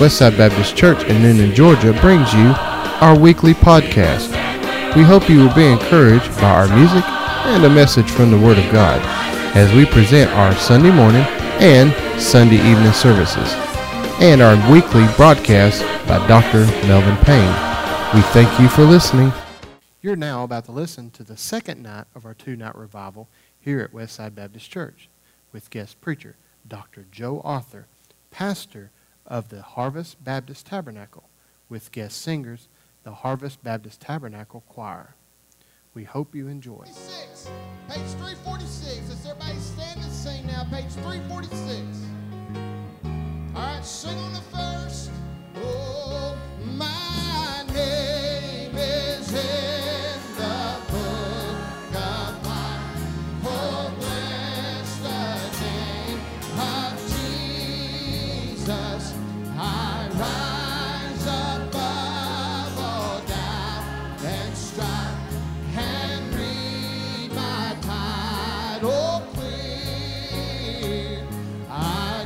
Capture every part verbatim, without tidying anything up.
Westside Baptist Church in Noonan, Georgia brings you our weekly podcast. We hope you will be encouraged by our music and a message from the Word of God as we present our Sunday morning and Sunday evening services and our weekly broadcast by Doctor Melvin Payne. We thank you for listening. You're now about to listen to the second night of our two-night revival here at Westside Baptist Church with guest preacher Doctor Joe Arthur, pastor of the Harvest Baptist Tabernacle, with guest singers, the Harvest Baptist Tabernacle Choir. We hope you enjoy. Page three forty-six. Let's everybody stand and sing now. Page three forty-six. All right, sing on the first. Oh, my name is in the book of life. Oh, bless the name of Jesus. I rise above all doubt and strife and read my title clear. I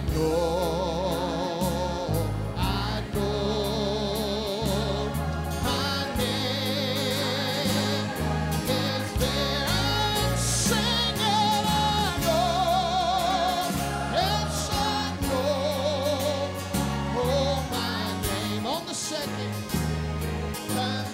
know, I know my name is there. I'm singing, I know, yes I know. Oh, my name on the second, and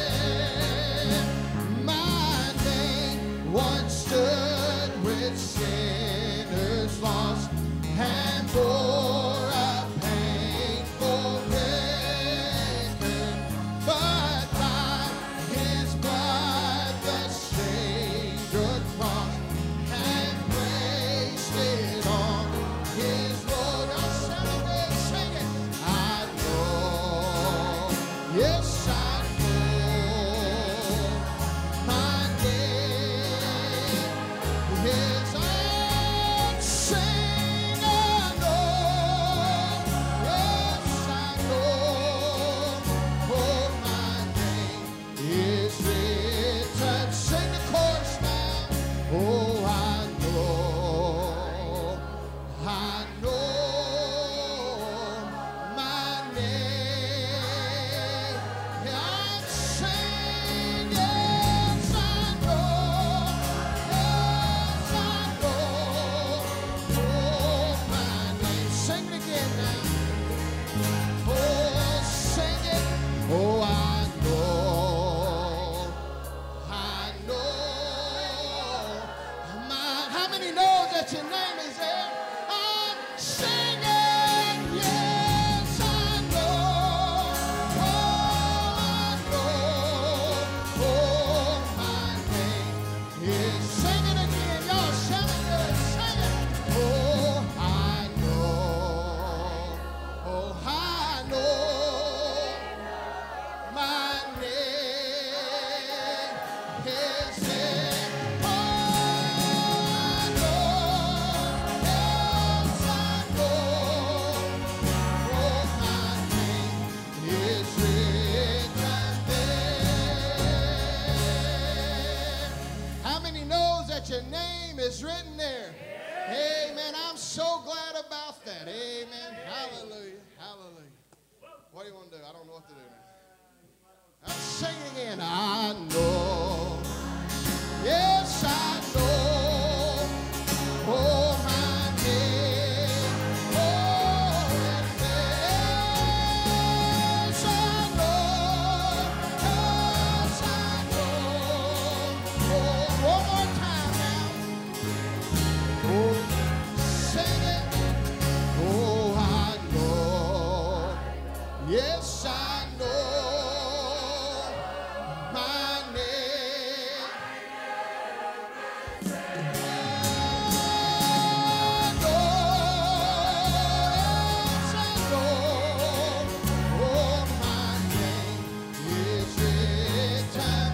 then my name once stood with sinners lost and bore a painful record, but by His blood the Savior crossed and placed it on His road. I'll celebrate, sing it. I know, yes I know, my name is on. Sing, I know, yes I know, oh my name is written. Sing the chorus now. Oh, I know, I know my name. I'm saying, yes, I know, yes, I know, oh, my name. Sing it again now. Oh, sing it. Oh, I know, I know my. How many know that your name is there? I'm singing, yes, I know. Oh, I know, oh, my name is. Sing it again, y'all. Shout it, sing it. Oh, I know, oh, I know my name is there. Oh, I know, yes, I know, oh, my name is written there. How many knows that your name is written there? Amen. I'm so glad about that. Amen. Hallelujah. Hallelujah. What do you want to do? I don't know what to do now. I'm singing again. I know. Yes, I know. Oh, my name. Oh, it's there. Yes, I know. Yes, I know. Oh, one more time now. Oh, sing it. Oh, I know. Yes, I know my name. I know, yes, I know. Oh, my name is written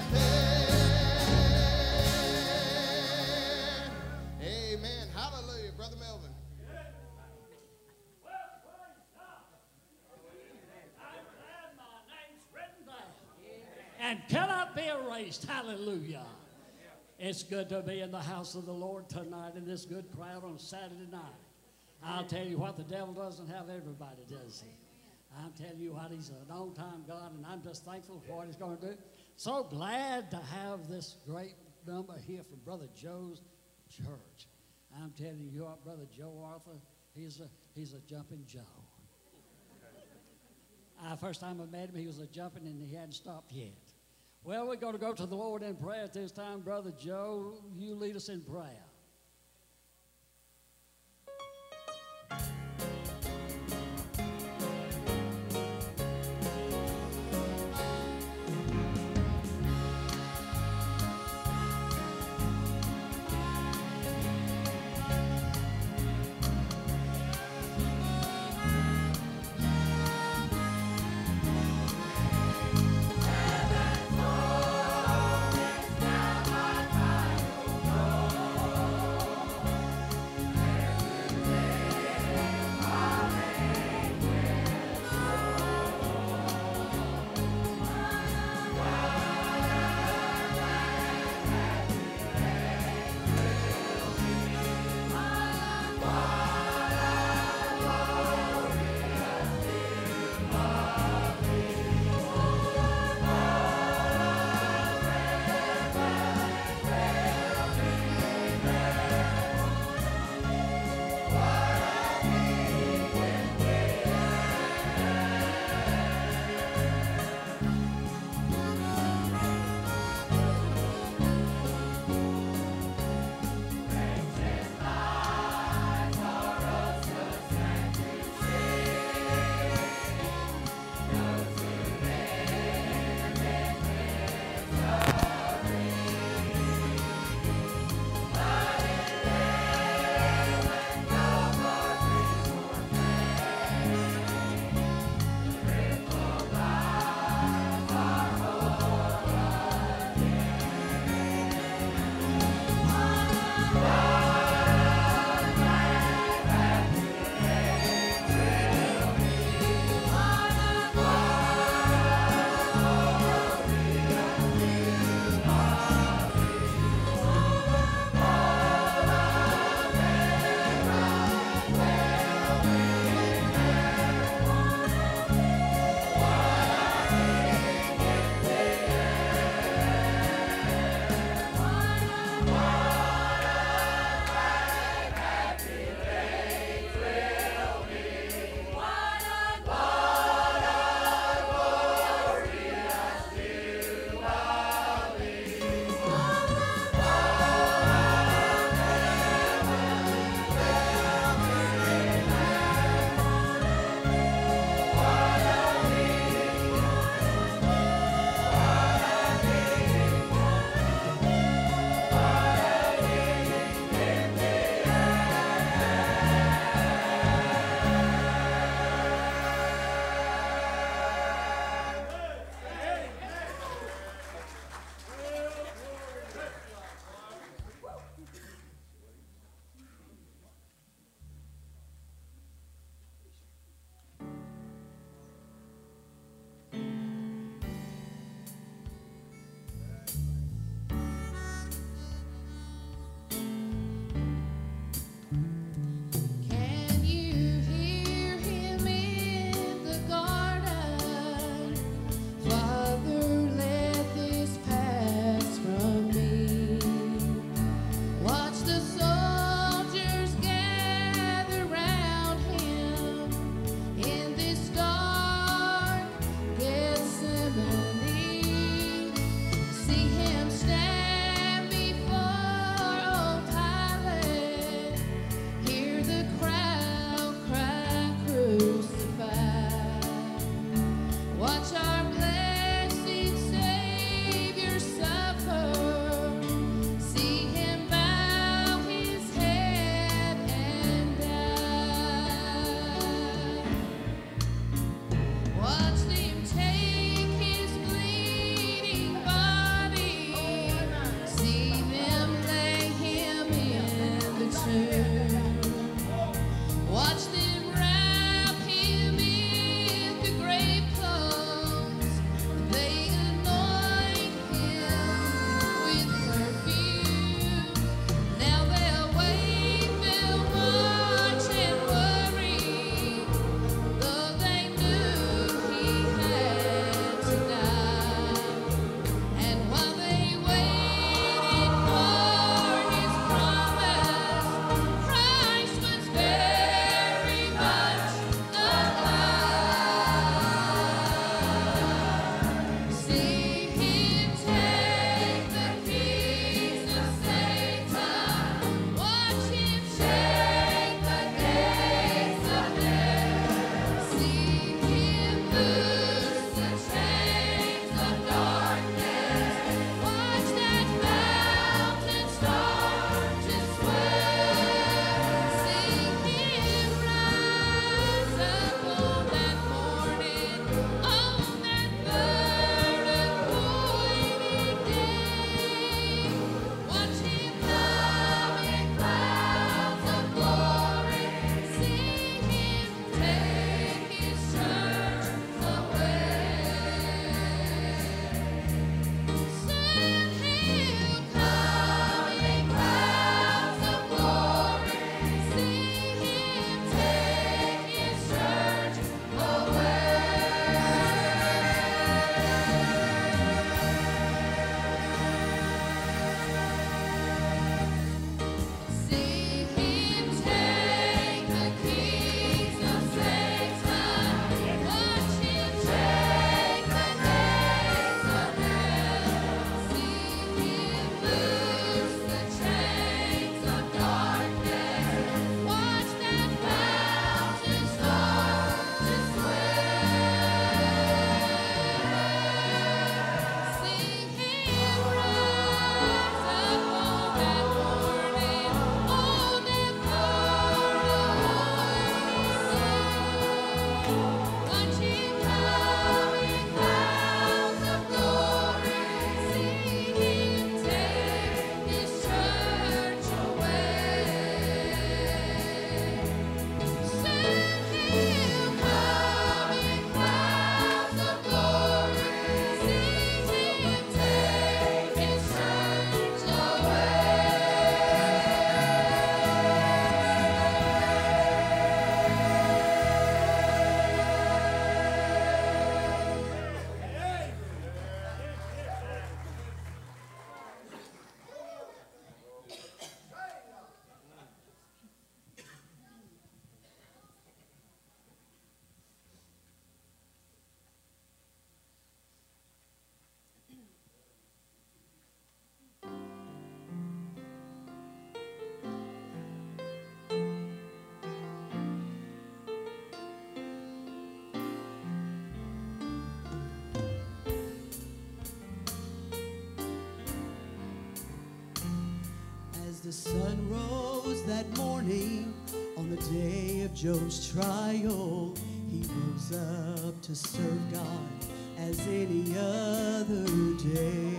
there. Amen. Hallelujah, Brother Melvin. And cannot be erased. Hallelujah. It's good to be in the house of the Lord tonight in this good crowd on Saturday night. I'll tell you what, the devil doesn't have everybody, does he? I'm telling you what, he's an on-time God, and I'm just thankful for what he's going to do. So glad to have this great number here from Brother Joe's church. I'm telling you what, Brother Joe Arthur, he's a, he's a jumping Joe. Uh, first time I met him, he was a jumping, and he hadn't stopped yet. Well, we're going to go to the Lord in prayer at this time. Brother Joe, you lead us in prayer. Heaven, Lord, is now my final. sun rose that morning on the day of Job's trial. He rose up to serve God as any other day,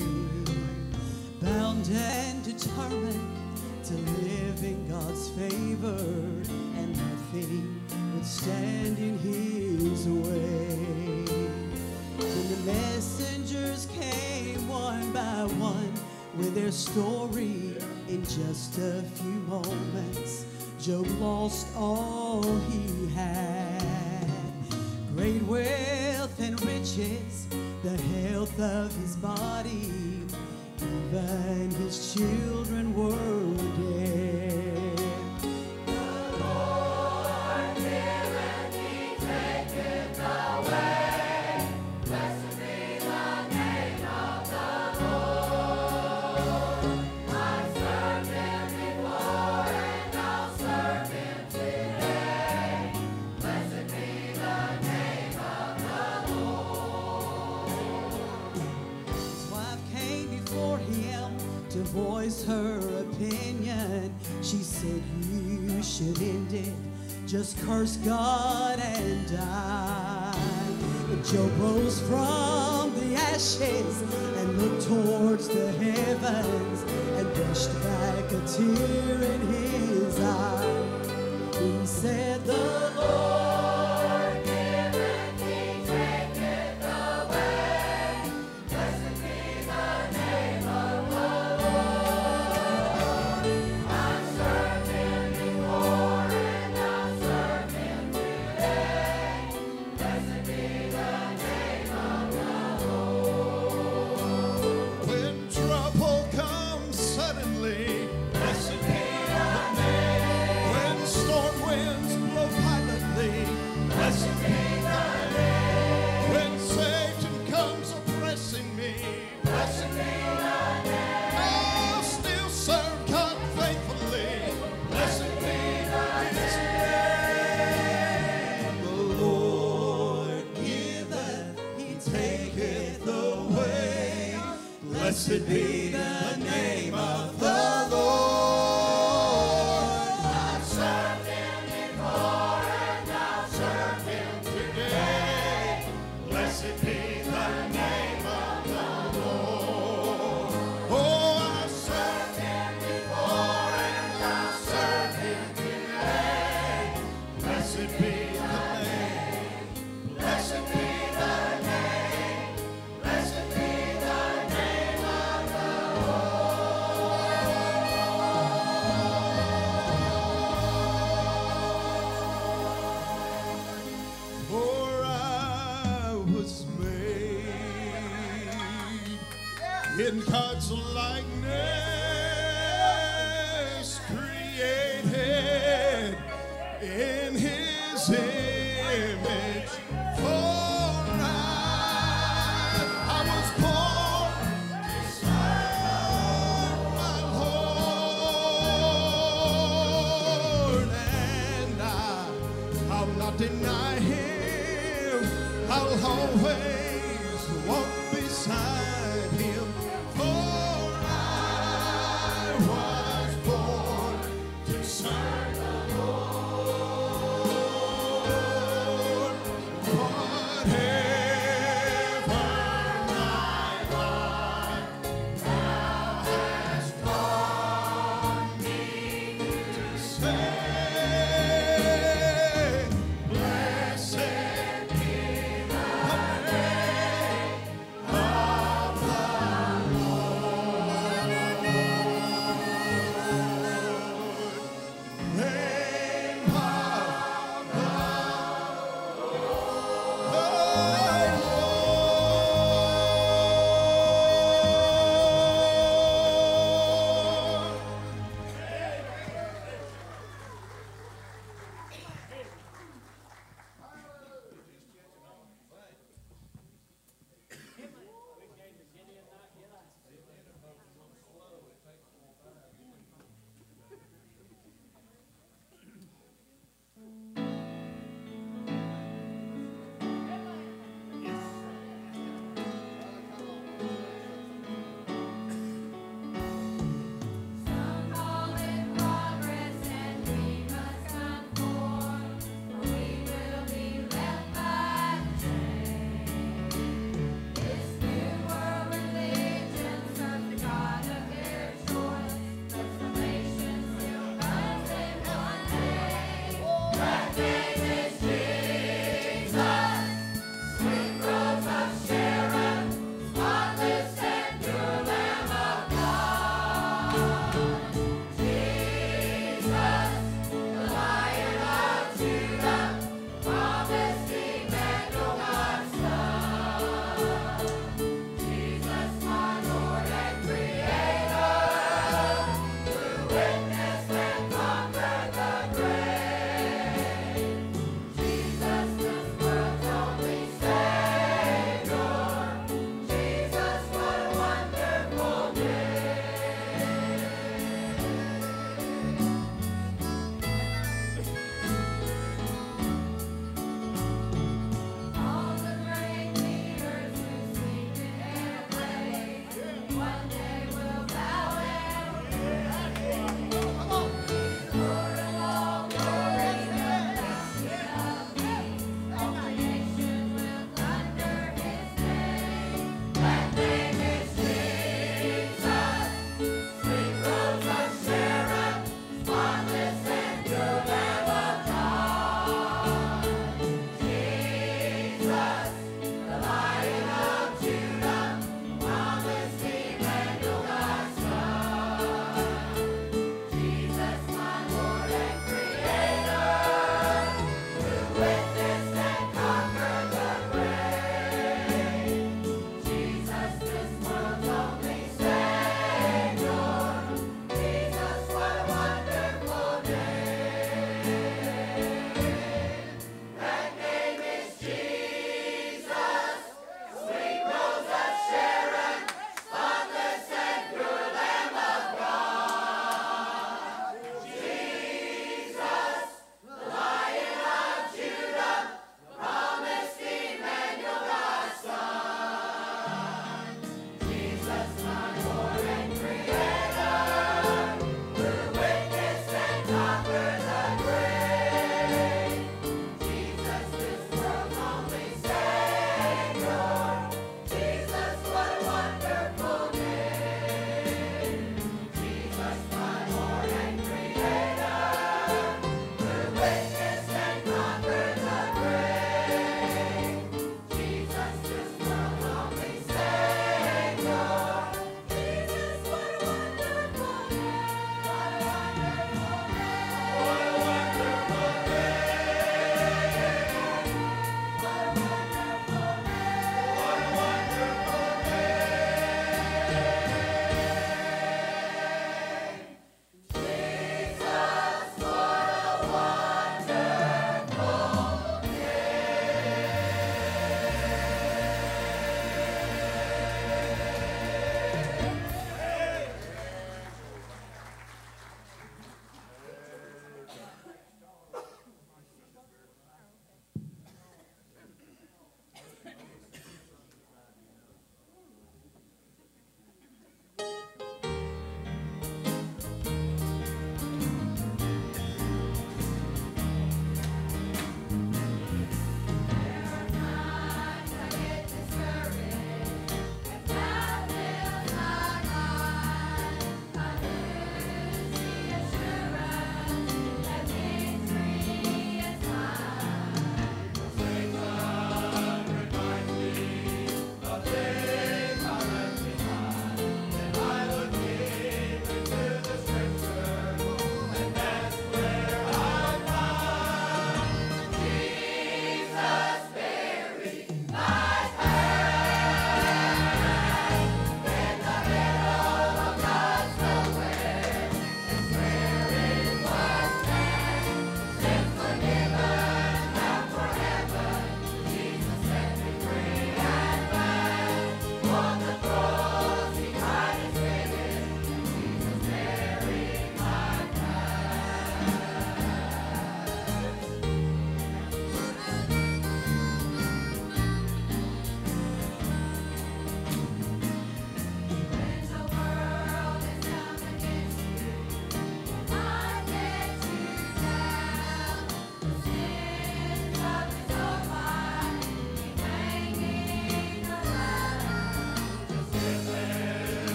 bound and determined to live in God's favor, and nothing would stand in his way. When the messengers came one by one with their story, in just a few moments Job lost all he had. Great wealth and riches, the health of his body, even his children were dead. The Lord giveth, he taketh away. Blessed be the name of the Lord. I served him before and I'll serve him today. Blessed be the name of the Lord. His wife came before him to voice her opinion. She said, you should end it, just curse God and die. But Job rose from the ashes and looked towards the heavens and brushed back a tear in his eye. He said, the Lord giveth, he taketh away. Blessed be the name of the Lord. I've served him before and I'll serve him today. Blessed be the name of the Lord. When trouble comes suddenly, blessed be the name. When storm winds blow violently, blessed be the name. When Satan comes oppressing me, blessed be the name. I'll still serve God faithfully, blessed be his name. The Lord giveth, he taketh away. Blessed be the name of the Lord. I've served him before and I'll serve him today. Blessed be the name of the Lord. Oh, I've served him before and I'll serve him today. Blessed be the name. Blessed be the name. Blessed be the name of the Lord. For I was made in God's likeness, created in his image. For I, I was born to serve my Lord, and I, I'll not deny him. I'll always walk beside him. For I was born to serve the Lord. Whatever my life thou hast taught me to say, blessed be the name of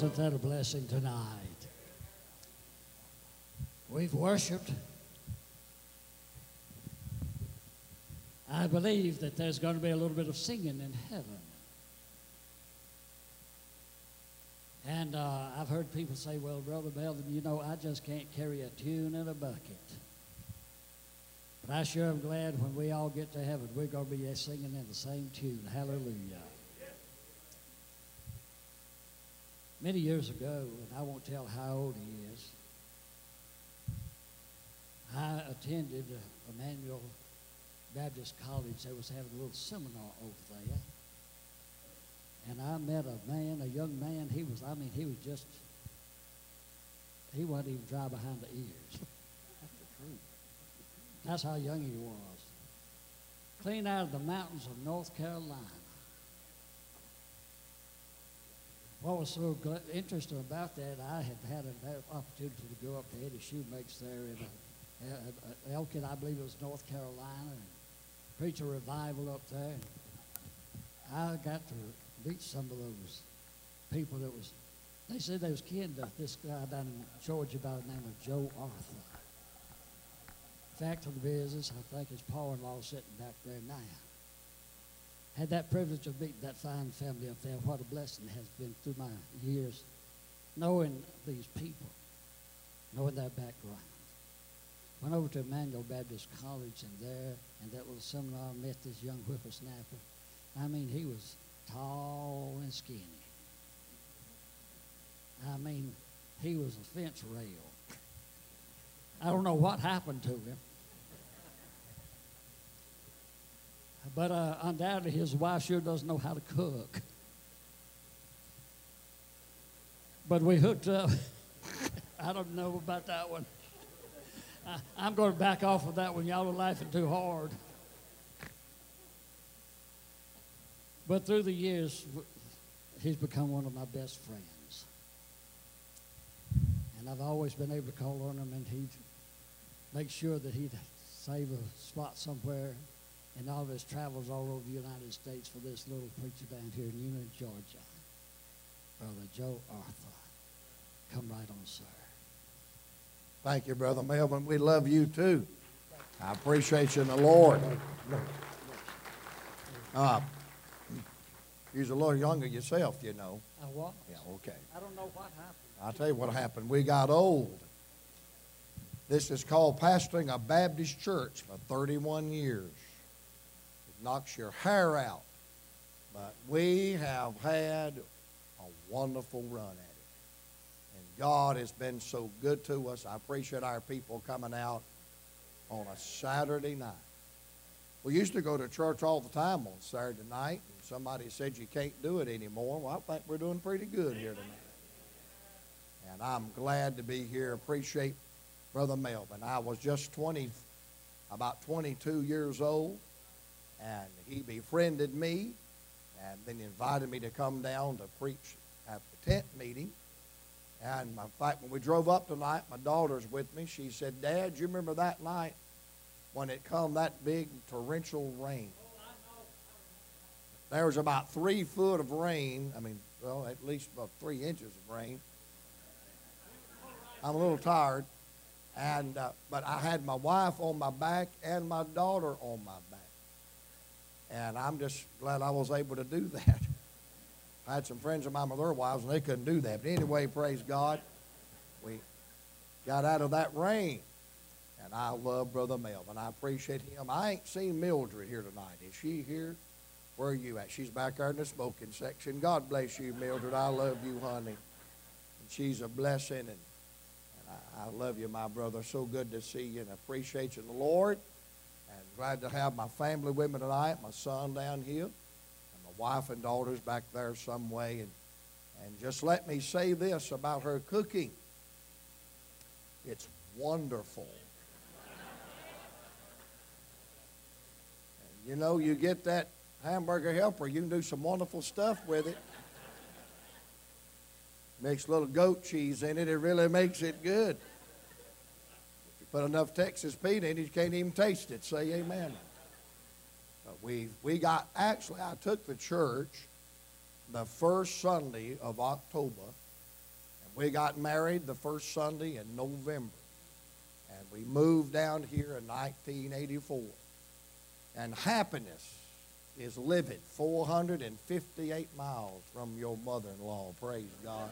Wasn't that a blessing tonight? We've worshiped. I believe that there's going to be a little bit of singing in heaven. And uh, I've heard people say, well, Brother Belden, you know, I just can't carry a tune in a bucket. But I sure am glad when we all get to heaven, we're going to be singing in the same tune. Hallelujah. Many years ago, and I won't tell how old he is, I attended Emmanuel Baptist College. They was having a little seminar over there. And I met a man, a young man. He was, I mean, he was just, he wasn't even dry behind the ears. That's the truth. That's how young he was. Clean out of the mountains of North Carolina. What was so good, interesting about that, I had had an opportunity to go up to Eddie Shoemake's there in a, a, a Elkin, I believe it was North Carolina, and preach a revival up there. And I got to meet some of those people that was, they said they was kin to this guy down in Georgia by the name of Joe Arthur. Fact of the business, I think his pa-in-law sitting back there now. Had that privilege of meeting that fine family up there. What a blessing it has been through my years knowing these people, knowing their background. Went over to Emmanuel Baptist College, and there, in that little seminar, met this young whippersnapper. I mean, he was tall and skinny. I mean, he was a fence rail. I don't know what happened to him. But uh, undoubtedly, his wife sure doesn't know how to cook. But we hooked up. I don't know about that one. I, I'm going to back off of that one. Y'all are laughing too hard. But through the years, he's become one of my best friends. And I've always been able to call on him, and he'd make sure that he'd save a spot somewhere in all of his travels all over the United States for this little preacher down here in Union, Georgia. Brother Joe Arthur. Come right on, sir. Thank you, Brother Melvin. We love you, too. I appreciate you in the Lord. Uh, you're a little younger yourself, you know. I what? Yeah, okay. I don't know what happened. I'll tell you what happened. We got old. This is called pastoring a Baptist church for thirty-one years. It knocks your hair out. But we have had a wonderful run at it. And God has been so good to us. I appreciate our people coming out on a Saturday night. We used to go to church all the time on Saturday night, and somebody said you can't do it anymore. Well, I think we're doing pretty good here tonight. And I'm glad to be here. Appreciate Brother Melvin. I was just twenty, about twenty-two years old, and he befriended me and then invited me to come down to preach at the tent meeting. And in fact, when we drove up tonight, my daughter's with me. She said, Dad, you remember that night when it come that big torrential rain? There was about three foot of rain. I mean, well, at least about three inches of rain. I'm a little tired. And, uh, but I had my wife on my back and my daughter on my back. And I'm just glad I was able to do that. I had some friends of mine with their wives, and they couldn't do that. But anyway, praise God, we got out of that rain. And I love Brother Melvin. I appreciate him. I ain't seen Mildred here tonight. Is she here? Where are you at? She's back there in the smoking section. God bless you, Mildred. I love you, honey. And she's a blessing. And I love you, my brother. So good to see you and appreciate you in the Lord. And glad to have my family with me tonight, my son down here, and my wife and daughters back there some way. And, and just let me say this about her cooking. It's wonderful. And you know, you get that hamburger helper, you can do some wonderful stuff with it. Mix a little goat cheese in it, it really makes it good. If you put enough Texas Pete in it, you can't even taste it. Say amen. But we, we got, actually, I took the church the first Sunday of October We got married the first Sunday in November. And we moved down here in nineteen eighty-four. And happiness is living four hundred fifty-eight miles from your mother-in-law. Praise God.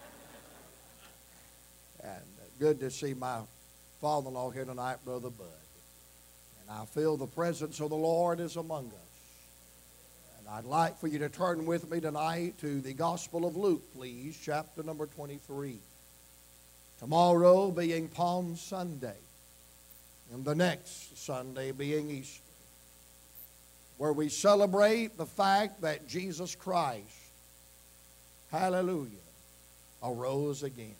And good to see my father-in-law here tonight, Brother Bud. And I feel the presence of the Lord is among us. And I'd like for you to turn with me tonight to the Gospel of Luke, please, chapter number twenty-three. Tomorrow being Palm Sunday, and the next Sunday being Easter, where we celebrate the fact that Jesus Christ, hallelujah, arose again.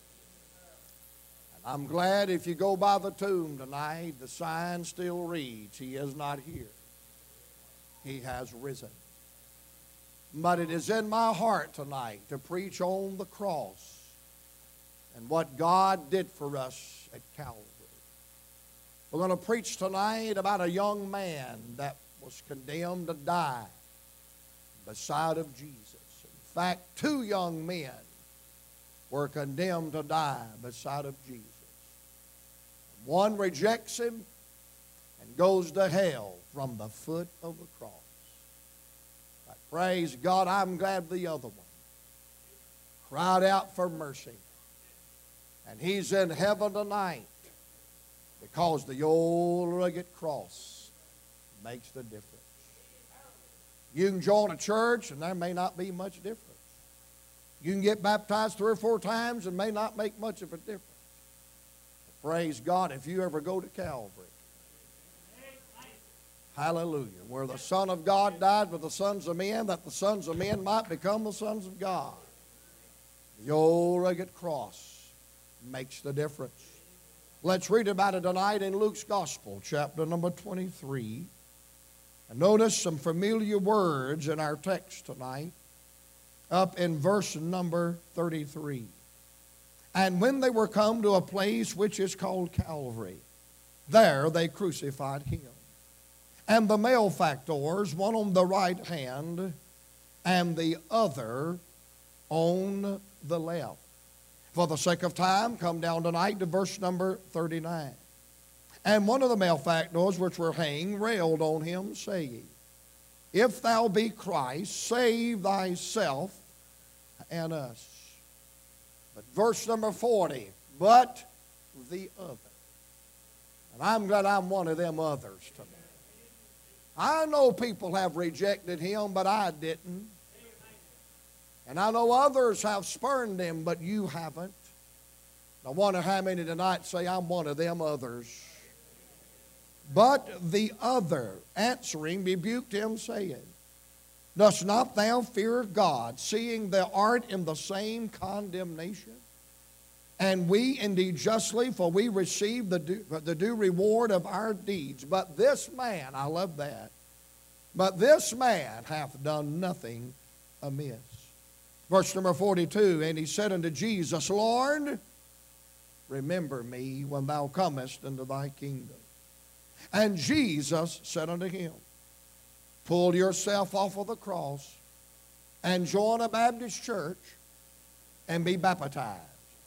And I'm glad if you go by the tomb tonight, the sign still reads, He is not here. He has risen. But it is in my heart tonight to preach on the cross and what God did for us at Calvary. We're going to preach tonight about a young man that was condemned to die beside of Jesus. In fact, two young men were condemned to die beside of Jesus. One rejects him and goes to hell from the foot of the cross. But praise God, I'm glad the other one cried out for mercy. And he's in heaven tonight because the old rugged cross makes the difference. You can join a church and there may not be much difference. You can get baptized three or four times and may not make much of a difference. But praise God if you ever go to Calvary. Hallelujah. Where the Son of God died for the sons of men, that the sons of men might become the sons of God. The old rugged cross makes the difference. Let's read about it tonight in Luke's Gospel, chapter number twenty-three. And notice some familiar words in our text tonight, up in verse number thirty-three. And when they were come to a place which is called Calvary, there they crucified him. And the malefactors, one on the right hand, and the other on the left. For the sake of time, come down tonight to verse number thirty-nine. And one of the malefactors which were hanged railed on him, saying, If thou be Christ, save thyself and us. But verse number forty, but the other. And I'm glad I'm one of them others tonight. I know people have rejected him, but I didn't. And I know others have spurned him, but you haven't. I wonder how many tonight say, I'm one of them others. But the other, answering, rebuked him, saying, Dost not thou fear God, seeing thou art in the same condemnation? And we indeed justly, for we receive the due, the due reward of our deeds. But this man, I love that, but this man hath done nothing amiss. Verse number forty-two, and he said unto Jesus, Lord, remember me when thou comest into thy kingdom. And Jesus said unto him, Pull yourself off of the cross and join a Baptist church and be baptized.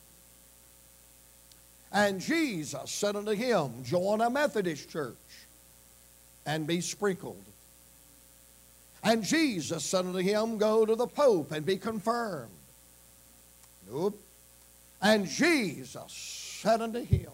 And Jesus said unto him, Join a Methodist church and be sprinkled. And Jesus said unto him, Go to the Pope and be confirmed. Nope. And Jesus said unto him,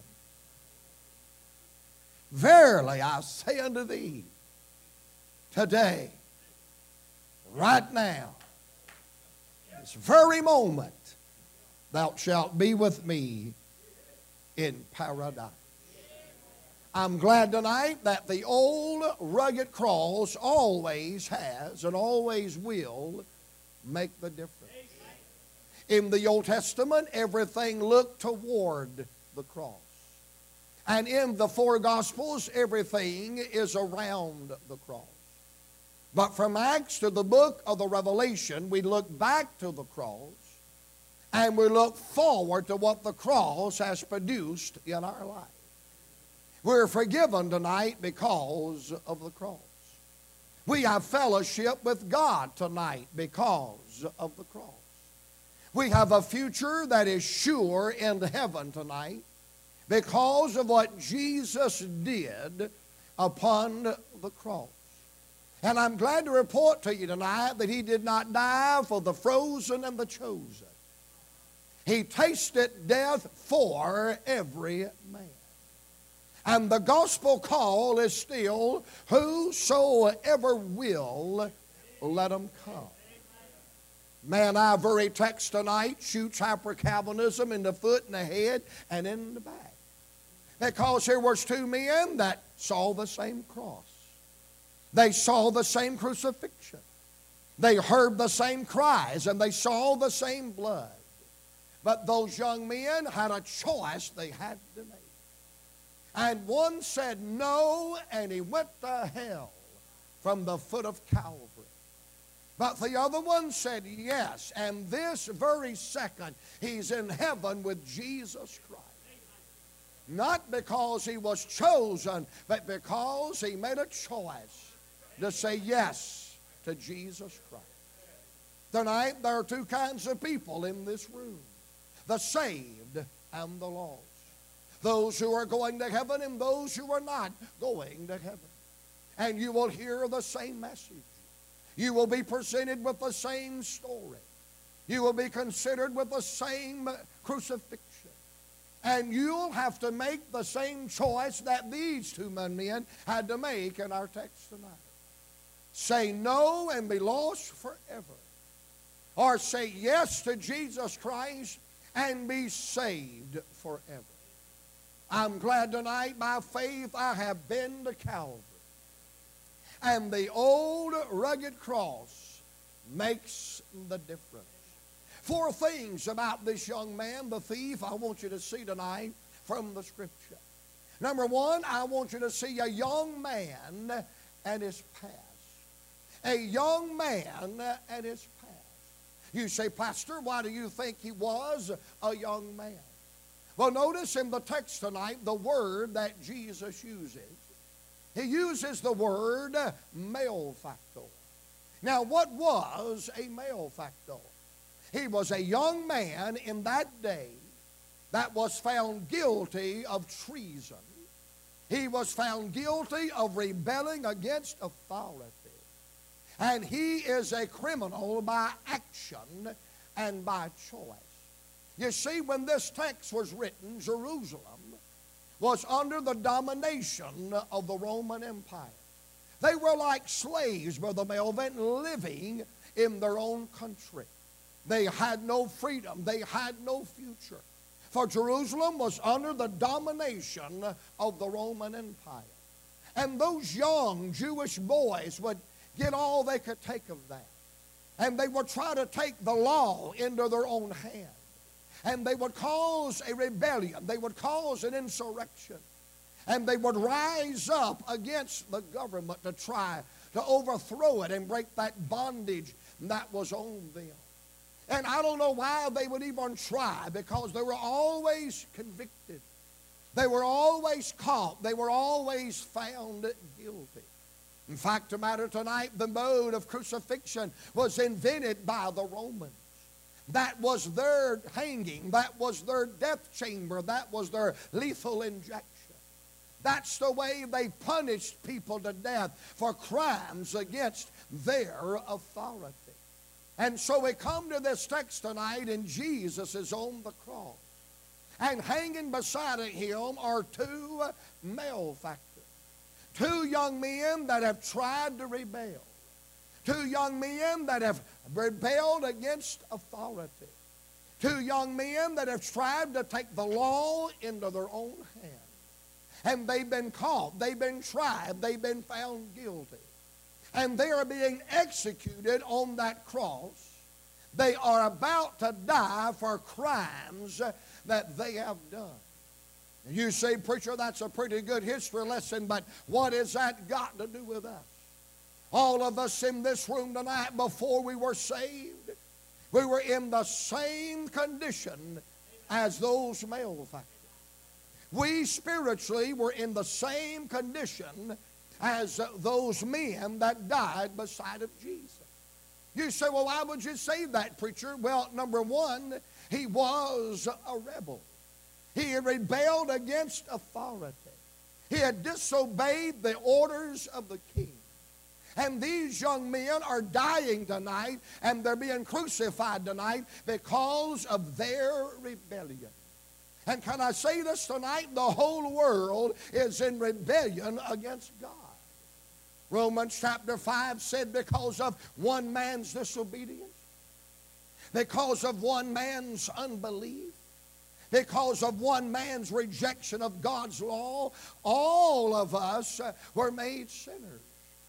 Verily I say unto thee, today, right now, this very moment, thou shalt be with me in paradise. I'm glad tonight that the old rugged cross always has and always will make the difference. In the Old Testament, everything looked toward the cross. And in the four Gospels, everything is around the cross. But from Acts to the book of the Revelation, we look back to the cross and we look forward to what the cross has produced in our life. We're forgiven tonight because of the cross. We have fellowship with God tonight because of the cross. We have a future that is sure in heaven tonight because of what Jesus did upon the cross. And I'm glad to report to you tonight that he did not die for the frozen and the chosen. He tasted death for every man. And the gospel call is still, whosoever will, let him come. Man, our very text tonight shoots hyper-Calvinism in the foot and the head and in the back. Because here was two men that saw the same cross. They saw the same crucifixion. They heard the same cries and they saw the same blood. But those young men had a choice they had to make. And one said no, and he went to hell from the foot of Calvary. But the other one said yes, and this very second he's in heaven with Jesus Christ. Not because he was chosen, but because he made a choice to say yes to Jesus Christ. Tonight there are two kinds of people in this room. The saved and the lost. Those who are going to heaven and those who are not going to heaven. And you will hear the same message. You will be presented with the same story. You will be considered with the same crucifixion. And you'll have to make the same choice that these two men had to make in our text tonight. Say no and be lost forever. Or say yes to Jesus Christ and be saved forever. I'm glad tonight by faith I have been to Calvary. And the old rugged cross makes the difference. Four things about this young man, the thief, I want you to see tonight from the Scripture. Number one, I want you to see a young man and his past. A young man and his past. You say, Pastor, why do you think he was a young man? Well, notice in the text tonight the word that Jesus uses. He uses the word malefactor. Now, what was a malefactor? He was a young man in that day that was found guilty of treason. He was found guilty of rebelling against authority. And he is a criminal by action and by choice. You see, when this text was written, Jerusalem was under the domination of the Roman Empire. They were like slaves, Brother Melvin, living in their own country. They had no freedom. They had no future. For Jerusalem was under the domination of the Roman Empire. And those young Jewish boys would get all they could take of that. And they would try to take the law into their own hands. And they would cause a rebellion. They would cause an insurrection. And they would rise up against the government to try to overthrow it and break that bondage that was on them. And I don't know why they would even try, because they were always convicted. They were always caught. They were always found guilty. In fact, the matter tonight, the mode of crucifixion was invented by the Romans. That was their hanging. That was their death chamber. That was their lethal injection. That's the way they punished people to death for crimes against their authority. And so we come to this text tonight, and Jesus is on the cross. And hanging beside him are two malefactors. Two young men that have tried to rebel. Two young men that have rebelled against authority. Two young men that have tried to take the law into their own hands. And they've been caught, they've been tried, they've been found guilty. And they are being executed on that cross. They are about to die for crimes that they have done. You say, preacher, that's a pretty good history lesson, but what has that got to do with us? All of us in this room tonight, before we were saved, we were in the same condition as those malefactors. We spiritually were in the same condition as those men that died beside of Jesus. You say, well, why would you say that, preacher? Well, number one, he was a rebel. He had rebelled against authority. He had disobeyed the orders of the king. And these young men are dying tonight, and they're being crucified tonight because of their rebellion. And can I say this tonight? The whole world is in rebellion against God. Romans chapter five said because of one man's disobedience, because of one man's unbelief, because of one man's rejection of God's law, all of us were made sinners.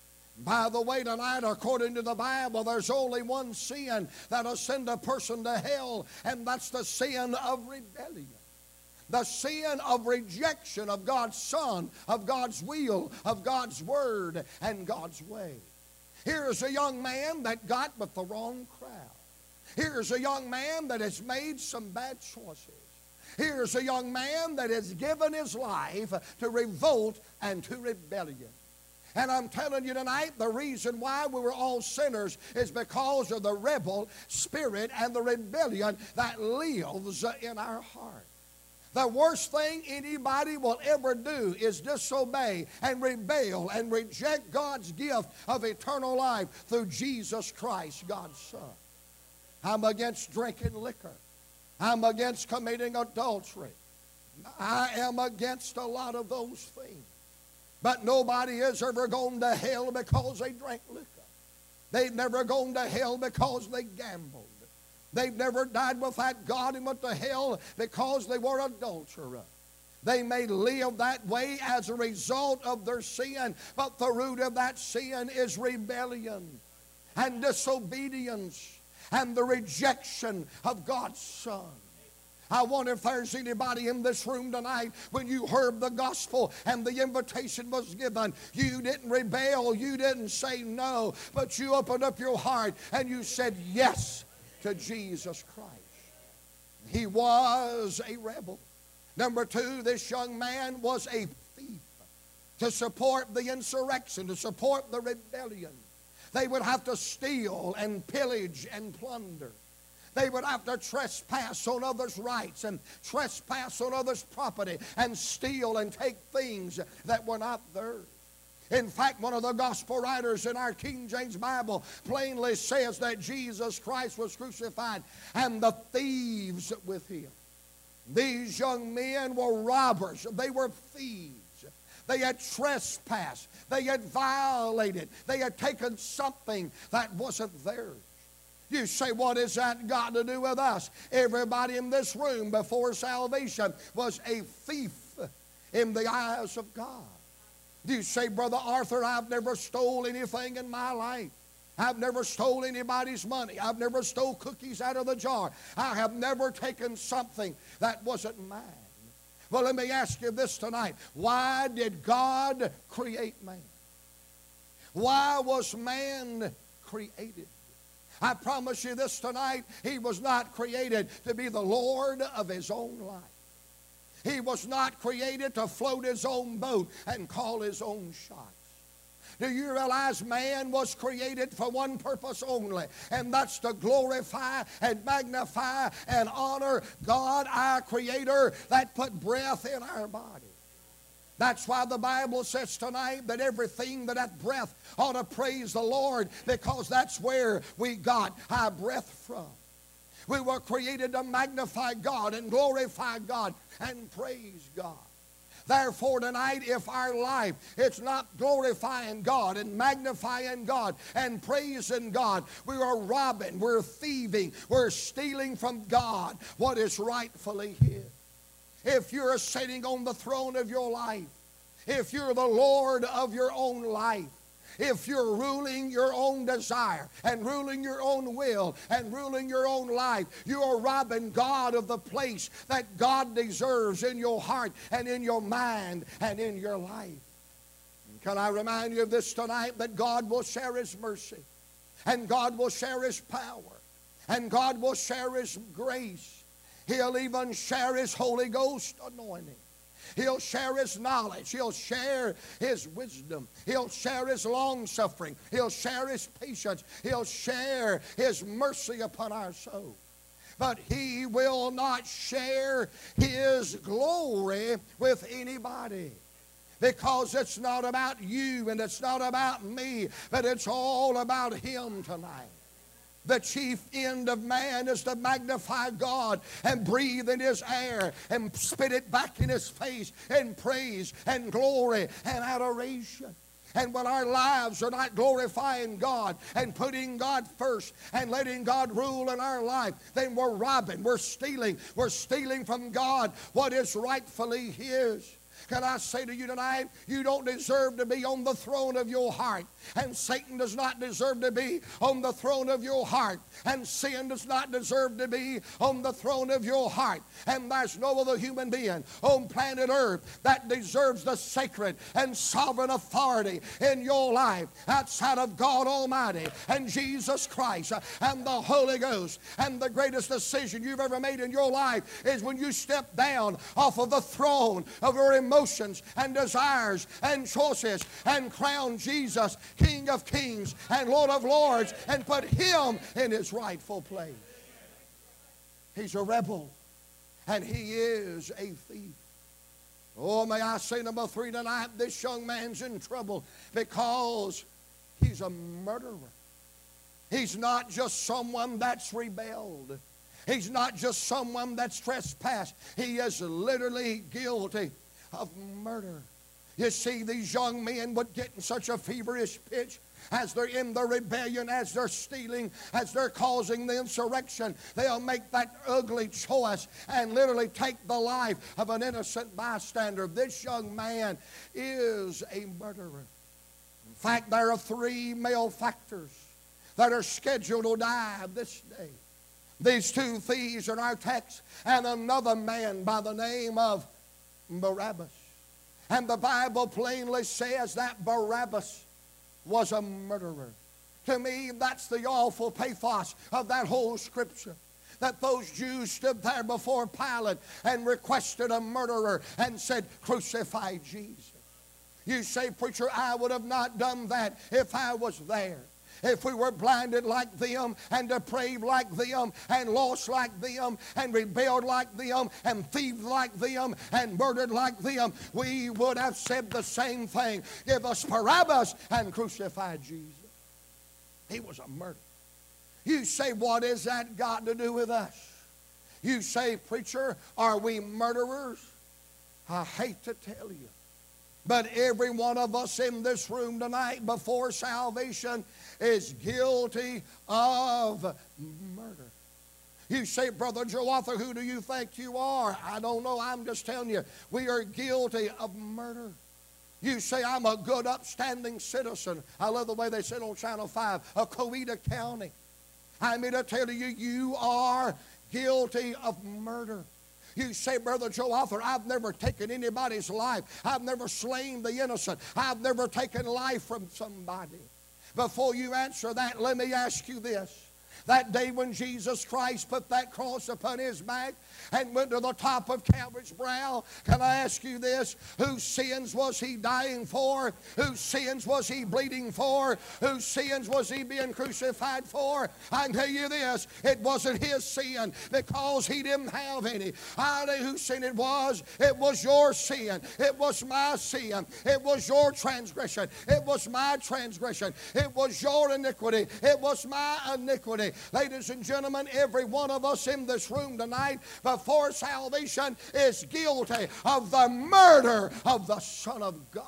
By the way, tonight, according to the Bible, there's only one sin that'll send a person to hell, and that's the sin of rebellion. The sin of rejection of God's Son, of God's will, of God's Word, and God's way. Here's a young man that got with the wrong crowd. Here's a young man that has made some bad choices. Here's a young man that has given his life to revolt and to rebellion. And I'm telling you tonight, the reason why we were all sinners is because of the rebel spirit and the rebellion that lives in our heart. The worst thing anybody will ever do is disobey and rebel and reject God's gift of eternal life through Jesus Christ, God's Son. I'm against drinking liquor. I'm against committing adultery. I am against a lot of those things. But nobody is ever going to hell because they drank liquor. They've never gone to hell because they gambled. They've never died without God and went to hell because they were adulterers. They may live that way as a result of their sin, but the root of that sin is rebellion and disobedience and the rejection of God's Son. I wonder if there's anybody in this room tonight, when you heard the gospel and the invitation was given, you didn't rebel, you didn't say no, but you opened up your heart and you said yes to Jesus Christ. He was a rebel. Number two, this young man was a thief. To support the insurrection, to support the rebellion, they would have to steal and pillage and plunder. They would have to trespass on others' rights and trespass on others' property and steal and take things that were not theirs. In fact, one of the gospel writers in our King James Bible plainly says that Jesus Christ was crucified and the thieves with him. These young men were robbers. They were thieves. They had trespassed. They had violated. They had taken something that wasn't theirs. You say, what has that got to do with us? Everybody in this room before salvation was a thief in the eyes of God. You say, Brother Arthur, I've never stole anything in my life. I've never stole anybody's money. I've never stole cookies out of the jar. I have never taken something that wasn't mine. Well, let me ask you this tonight. Why did God create man? Why was man created? I promise you this tonight, he was not created to be the Lord of his own life. He was not created to float his own boat and call his own shots. Do you realize man was created for one purpose only, and that's to glorify and magnify and honor God, our Creator, that put breath in our body. That's why the Bible says tonight that everything that hath breath ought to praise the Lord, because that's where we got our breath from. We were created to magnify God and glorify God and praise God. Therefore tonight, if our life is not glorifying God and magnifying God and praising God, we are robbing, we're thieving, we're stealing from God what is rightfully His. If you're sitting on the throne of your life, if you're the Lord of your own life, if you're ruling your own desire and ruling your own will and ruling your own life, you are robbing God of the place that God deserves in your heart and in your mind and in your life. And can I remind you of this tonight, that God will share His mercy, and God will share His power, and God will share His grace. He'll even share His Holy Ghost anointing. He'll share his knowledge. He'll share his wisdom. He'll share his long-suffering. He'll share his patience. He'll share his mercy upon our soul. But he will not share his glory with anybody. Because it's not about you and it's not about me, but it's all about him tonight. The chief end of man is to magnify God and breathe in his air and spit it back in his face in praise and glory and adoration. And when our lives are not glorifying God and putting God first and letting God rule in our life, then we're robbing, we're stealing, we're stealing from God what is rightfully his. Can I say to you tonight, you don't deserve to be on the throne of your heart. And Satan does not deserve to be on the throne of your heart. And sin does not deserve to be on the throne of your heart. And there's no other human being on planet Earth that deserves the sacred and sovereign authority in your life outside of God Almighty and Jesus Christ and the Holy Ghost. And the greatest decision you've ever made in your life is when you step down off of the throne of your emotions and desires and choices and crown Jesus King of Kings and Lord of Lords and put him in his rightful place. He's a rebel and he is a thief. Oh, may I say number three tonight, this young man's in trouble because he's a murderer. He's not just someone that's rebelled. He's not just someone that's trespassed. He is literally guilty of murder. You see, these young men would get in such a feverish pitch as they're in the rebellion, as they're stealing, as they're causing the insurrection. They'll make that ugly choice and literally take the life of an innocent bystander. This young man is a murderer. In fact, there are three malefactors that are scheduled to die this day. These two thieves in our text and another man by the name of Barabbas. And the Bible plainly says that Barabbas was a murderer. To me, that's the awful pathos of that whole scripture. That those Jews stood there before Pilate and requested a murderer and said, crucify Jesus. You say, preacher, I would have not done that if I was there. If we were blinded like them and depraved like them and lost like them and rebelled like them and thieved like them and murdered like them, we would have said the same thing. Give us Barabbas and crucify Jesus. He was a murderer. You say, what is that got to do with us? You say, preacher, are we murderers? I hate to tell you. But every one of us in this room tonight before salvation is guilty of murder. You say, Brother Joe Arthur, who do you think you are? I don't know. I'm just telling you, we are guilty of murder. You say, I'm a good, upstanding citizen. I love the way they said on Channel five, of Coweta County. I mean to tell you, you are guilty of murder. You say, Brother Joe Arthur, I've never taken anybody's life. I've never slain the innocent. I've never taken life from somebody. Before you answer that, let me ask you this. That day when Jesus Christ put that cross upon his back and went to the top of Calvary's brow, can I ask you this? Whose sins was he dying for? Whose sins was he bleeding for? Whose sins was he being crucified for? I can tell you this, it wasn't his sin because he didn't have any. I know whose sin it was. It was your sin. It was my sin. It was your transgression. It was my transgression. It was your iniquity. It was my iniquity. Ladies and gentlemen, every one of us in this room tonight before salvation is guilty of the murder of the Son of God.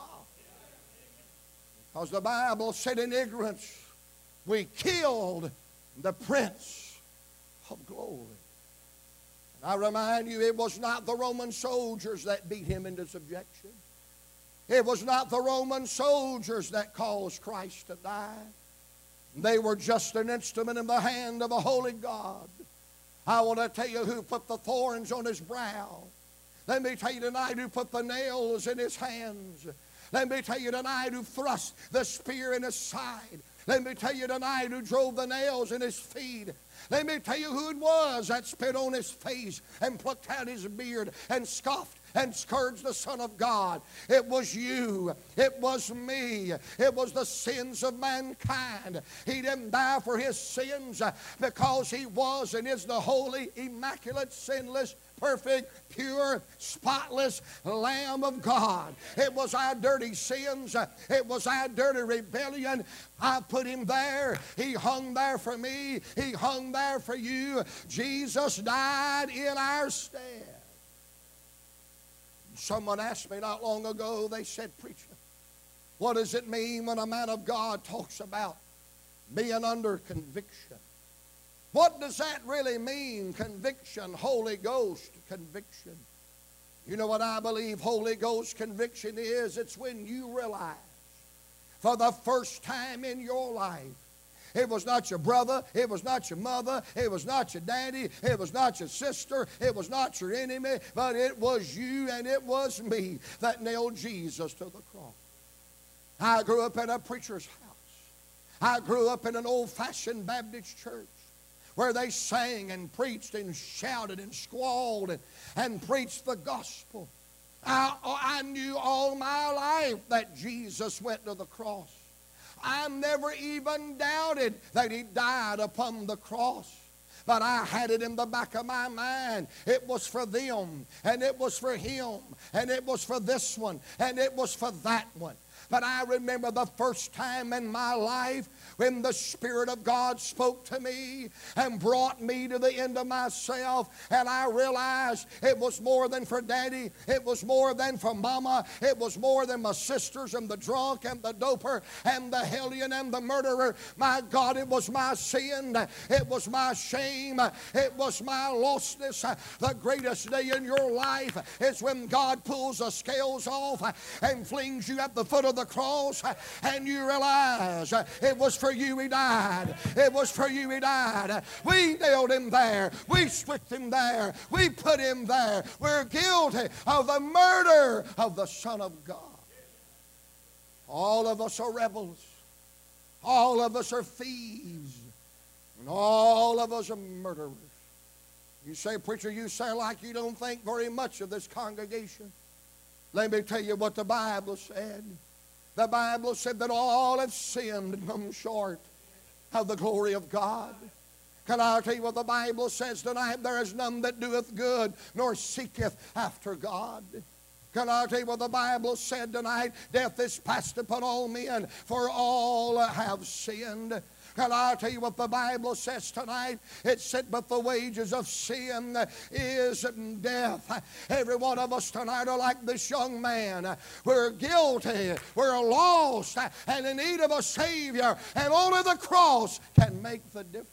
Because the Bible said in ignorance, we killed the Prince of Glory. And I remind you, it was not the Roman soldiers that beat him into subjection. It was not the Roman soldiers that caused Christ to die. They were just an instrument in the hand of a holy God. I want to tell you who put the thorns on his brow. Let me tell you tonight who put the nails in his hands. Let me tell you tonight who thrust the spear in his side. Let me tell you tonight who drove the nails in his feet. Let me tell you who it was that spit on his face and plucked out his beard and scoffed and scourged the Son of God. It was you. It was me. It was the sins of mankind. He didn't die for his sins because he was and is the holy, immaculate, sinless, perfect, pure, spotless Lamb of God. It was our dirty sins. It was our dirty rebellion. I put him there. He hung there for me. He hung there for you. Jesus died in our stead. Someone asked me not long ago, they said, "Preacher, what does it mean when a man of God talks about being under conviction? What does that really mean, conviction, Holy Ghost conviction?" You know what I believe Holy Ghost conviction is? It's when you realize for the first time in your life, it was not your brother, it was not your mother, it was not your daddy, it was not your sister, it was not your enemy, but it was you and it was me that nailed Jesus to the cross. I grew up in a preacher's house. I grew up in an old-fashioned Baptist church where they sang and preached and shouted and squalled and, and preached the gospel. I, I knew all my life that Jesus went to the cross. I never even doubted that he died upon the cross. But I had it in the back of my mind. It was for them, and it was for him, and it was for this one, and it was for that one. But I remember the first time in my life when the Spirit of God spoke to me and brought me to the end of myself, and I realized it was more than for daddy, it was more than for mama, it was more than my sisters and the drunk and the doper and the hellion and the murderer. My God, it was my sin, it was my shame, it was my lostness. The greatest day in your life is when God pulls the scales off and flings you at the foot of the cross, and you realize it was for you he died. It was for you he died. We nailed him there. We stripped him there. We put him there. We're guilty of the murder of the Son of God. All of us are rebels. All of us are thieves. And all of us are murderers. You say, "Preacher, you sound like you don't think very much of this congregation." Let me tell you what the Bible said. The Bible said that all have sinned and come short of the glory of God. Can I tell you what the Bible says tonight? There is none that doeth good, nor seeketh after God. Can I tell you what the Bible said tonight? Death is passed upon all men, for all have sinned. Can I tell you what the Bible says tonight? It said, but the wages of sin is death. Every one of us tonight are like this young man. We're guilty, we're lost, and in need of a Savior, and only the cross can make the difference.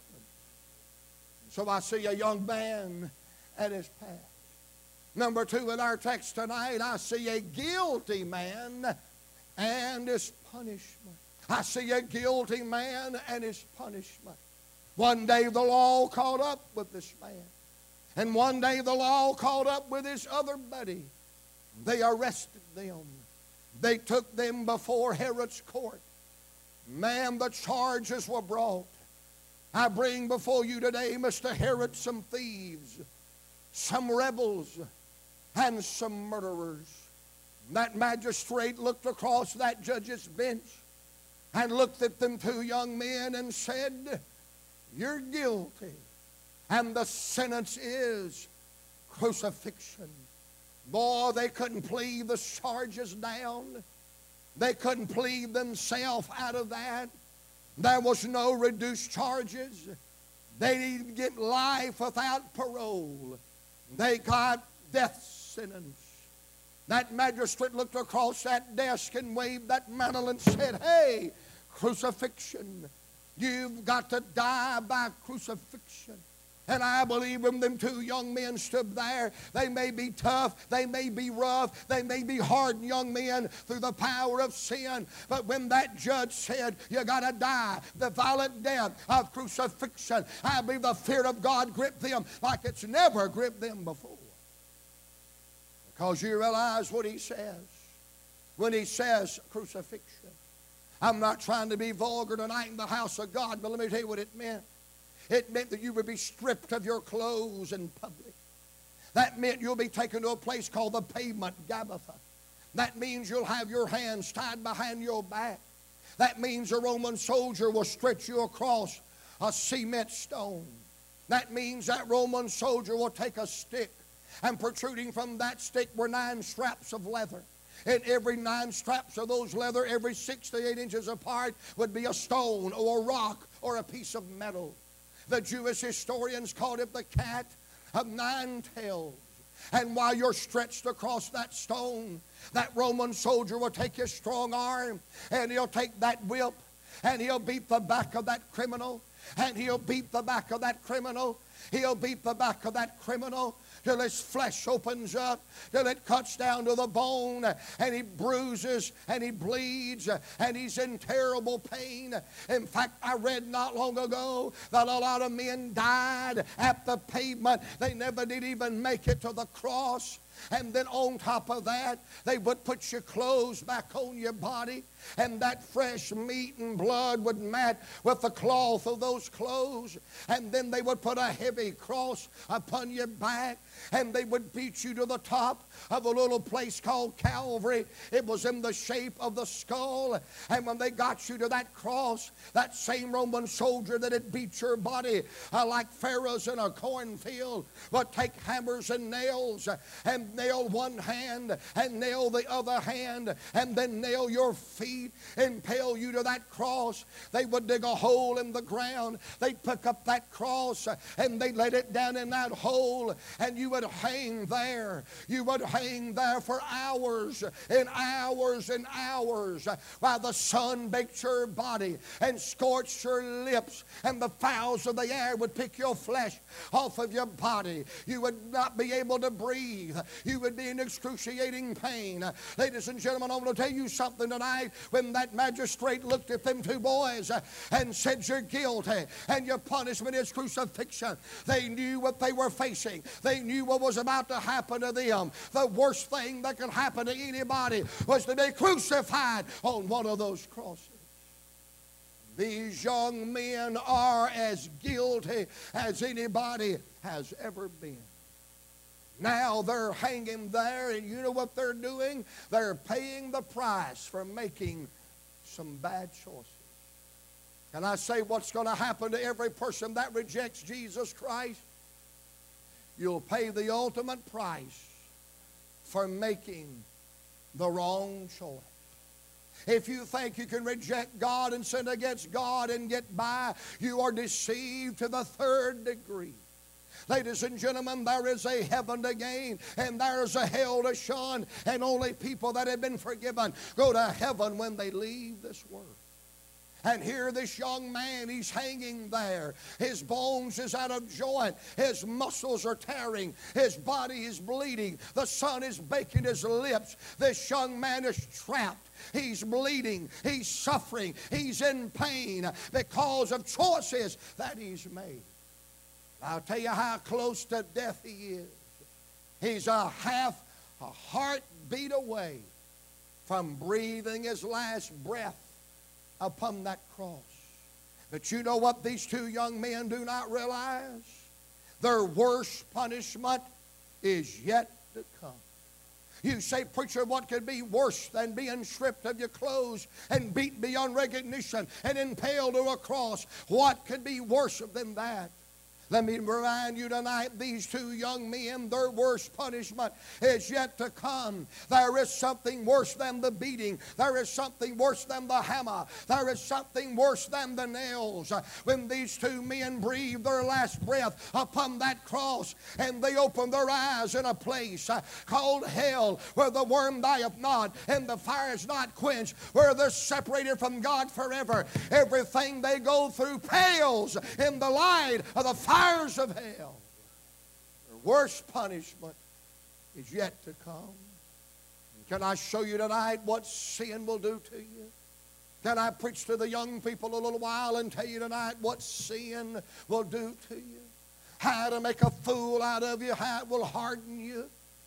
So I see a young man at his path. Number two in our text tonight, I see a guilty man and his punishment. I see a guilty man and his punishment. One day the law caught up with this man. And one day the law caught up with his other buddy. They arrested them. They took them before Herod's court. Man, the charges were brought. I bring before you today, Mister Herod, some thieves, some rebels, and some murderers. That magistrate looked across that judge's bench and looked at them two young men and said, you're guilty, and the sentence is crucifixion. Boy, they couldn't plead the charges down. They couldn't plead themselves out of that. There was no reduced charges. They didn't get life without parole. They got death sentence. That magistrate looked across that desk and waved that mantle and said, hey, crucifixion. You've got to die by crucifixion. And I believe when them two young men stood there, they may be tough, they may be rough, they may be hardened young men through the power of sin. But when that judge said, you got to die the violent death of crucifixion, I believe the fear of God gripped them like it's never gripped them before. Because you realize what he says when he says crucifixion. I'm not trying to be vulgar tonight in the house of God, but let me tell you what it meant. It meant that you would be stripped of your clothes in public. That meant you'll be taken to a place called the pavement, Gabbatha. That means you'll have your hands tied behind your back. That means a Roman soldier will stretch you across a cement stone. That means that Roman soldier will take a stick, and protruding from that stick were nine straps of leather. And every nine straps of those leather, every six to eight inches apart, would be a stone or a rock or a piece of metal. The Jewish historians called it the cat of nine tails. And while you're stretched across that stone, that Roman soldier will take his strong arm, and he'll take that whip, and he'll beat the back of that criminal, and he'll beat the back of that criminal, he'll beat the back of that criminal, till his flesh opens up, till it cuts down to the bone, and he bruises, and he bleeds, and he's in terrible pain. In fact, I read not long ago that a lot of men died at the pavement. They never did even make it to the cross. And then on top of that, they would put your clothes back on your body, and that fresh meat and blood would mat with the cloth of those clothes. And then they would put a heavy cross upon your back, and they would beat you to the top of a little place called Calvary. It was in the shape of the skull. And when they got you to that cross, that same Roman soldier that had beat your body uh, like pharaohs in a cornfield would take hammers and nails and nail one hand and nail the other hand, and then nail your feet, impale you to that cross. They would dig a hole in the ground. They'd pick up that cross and they'd let it down in that hole, and you would hang there. You would hang there for hours and hours and hours while the sun baked your body and scorched your lips, and the fowls of the air would pick your flesh off of your body. You would not be able to breathe. You would be in excruciating pain. Ladies and gentlemen, I want to tell you something tonight. When that magistrate looked at them two boys and said, "You're guilty, and your punishment is crucifixion," they knew what they were facing. They knew what was about to happen to them. The worst thing that could happen to anybody was to be crucified on one of those crosses. These young men are as guilty as anybody has ever been. Now they're hanging there, and you know what they're doing? They're paying the price for making some bad choices. Can I say what's going to happen to every person that rejects Jesus Christ? You'll pay the ultimate price for making the wrong choice. If you think you can reject God and sin against God and get by, you are deceived to the third degree. Ladies and gentlemen, there is a heaven to gain, and there is a hell to shun, and only people that have been forgiven go to heaven when they leave this world. And here this young man, he's hanging there. His bones is out of joint. His muscles are tearing. His body is bleeding. The sun is baking his lips. This young man is trapped. He's bleeding. He's suffering. He's in pain because of choices that he's made. I'll tell you how close to death he is. He's a half a heartbeat away from breathing his last breath upon that cross. But you know what these two young men do not realize? Their worst punishment is yet to come. You say, "Preacher, what could be worse than being stripped of your clothes and beaten beyond recognition and impaled to a cross? What could be worse than that?" Let me remind you tonight, these two young men, their worst punishment is yet to come. There is something worse than the beating. There is something worse than the hammer. There is something worse than the nails. When these two men breathed their last breath upon that cross, and they opened their eyes in a place called hell, where the worm dieth not and the fire is not quenched, where they're separated from God forever, everything they go through pales in the light of the fire fires of hell. Their worst punishment is yet to come. And can I show you tonight what sin will do to you? Can I preach to the young people a little while and tell you tonight what sin will do to you? How to make a fool out of you, how it will harden you.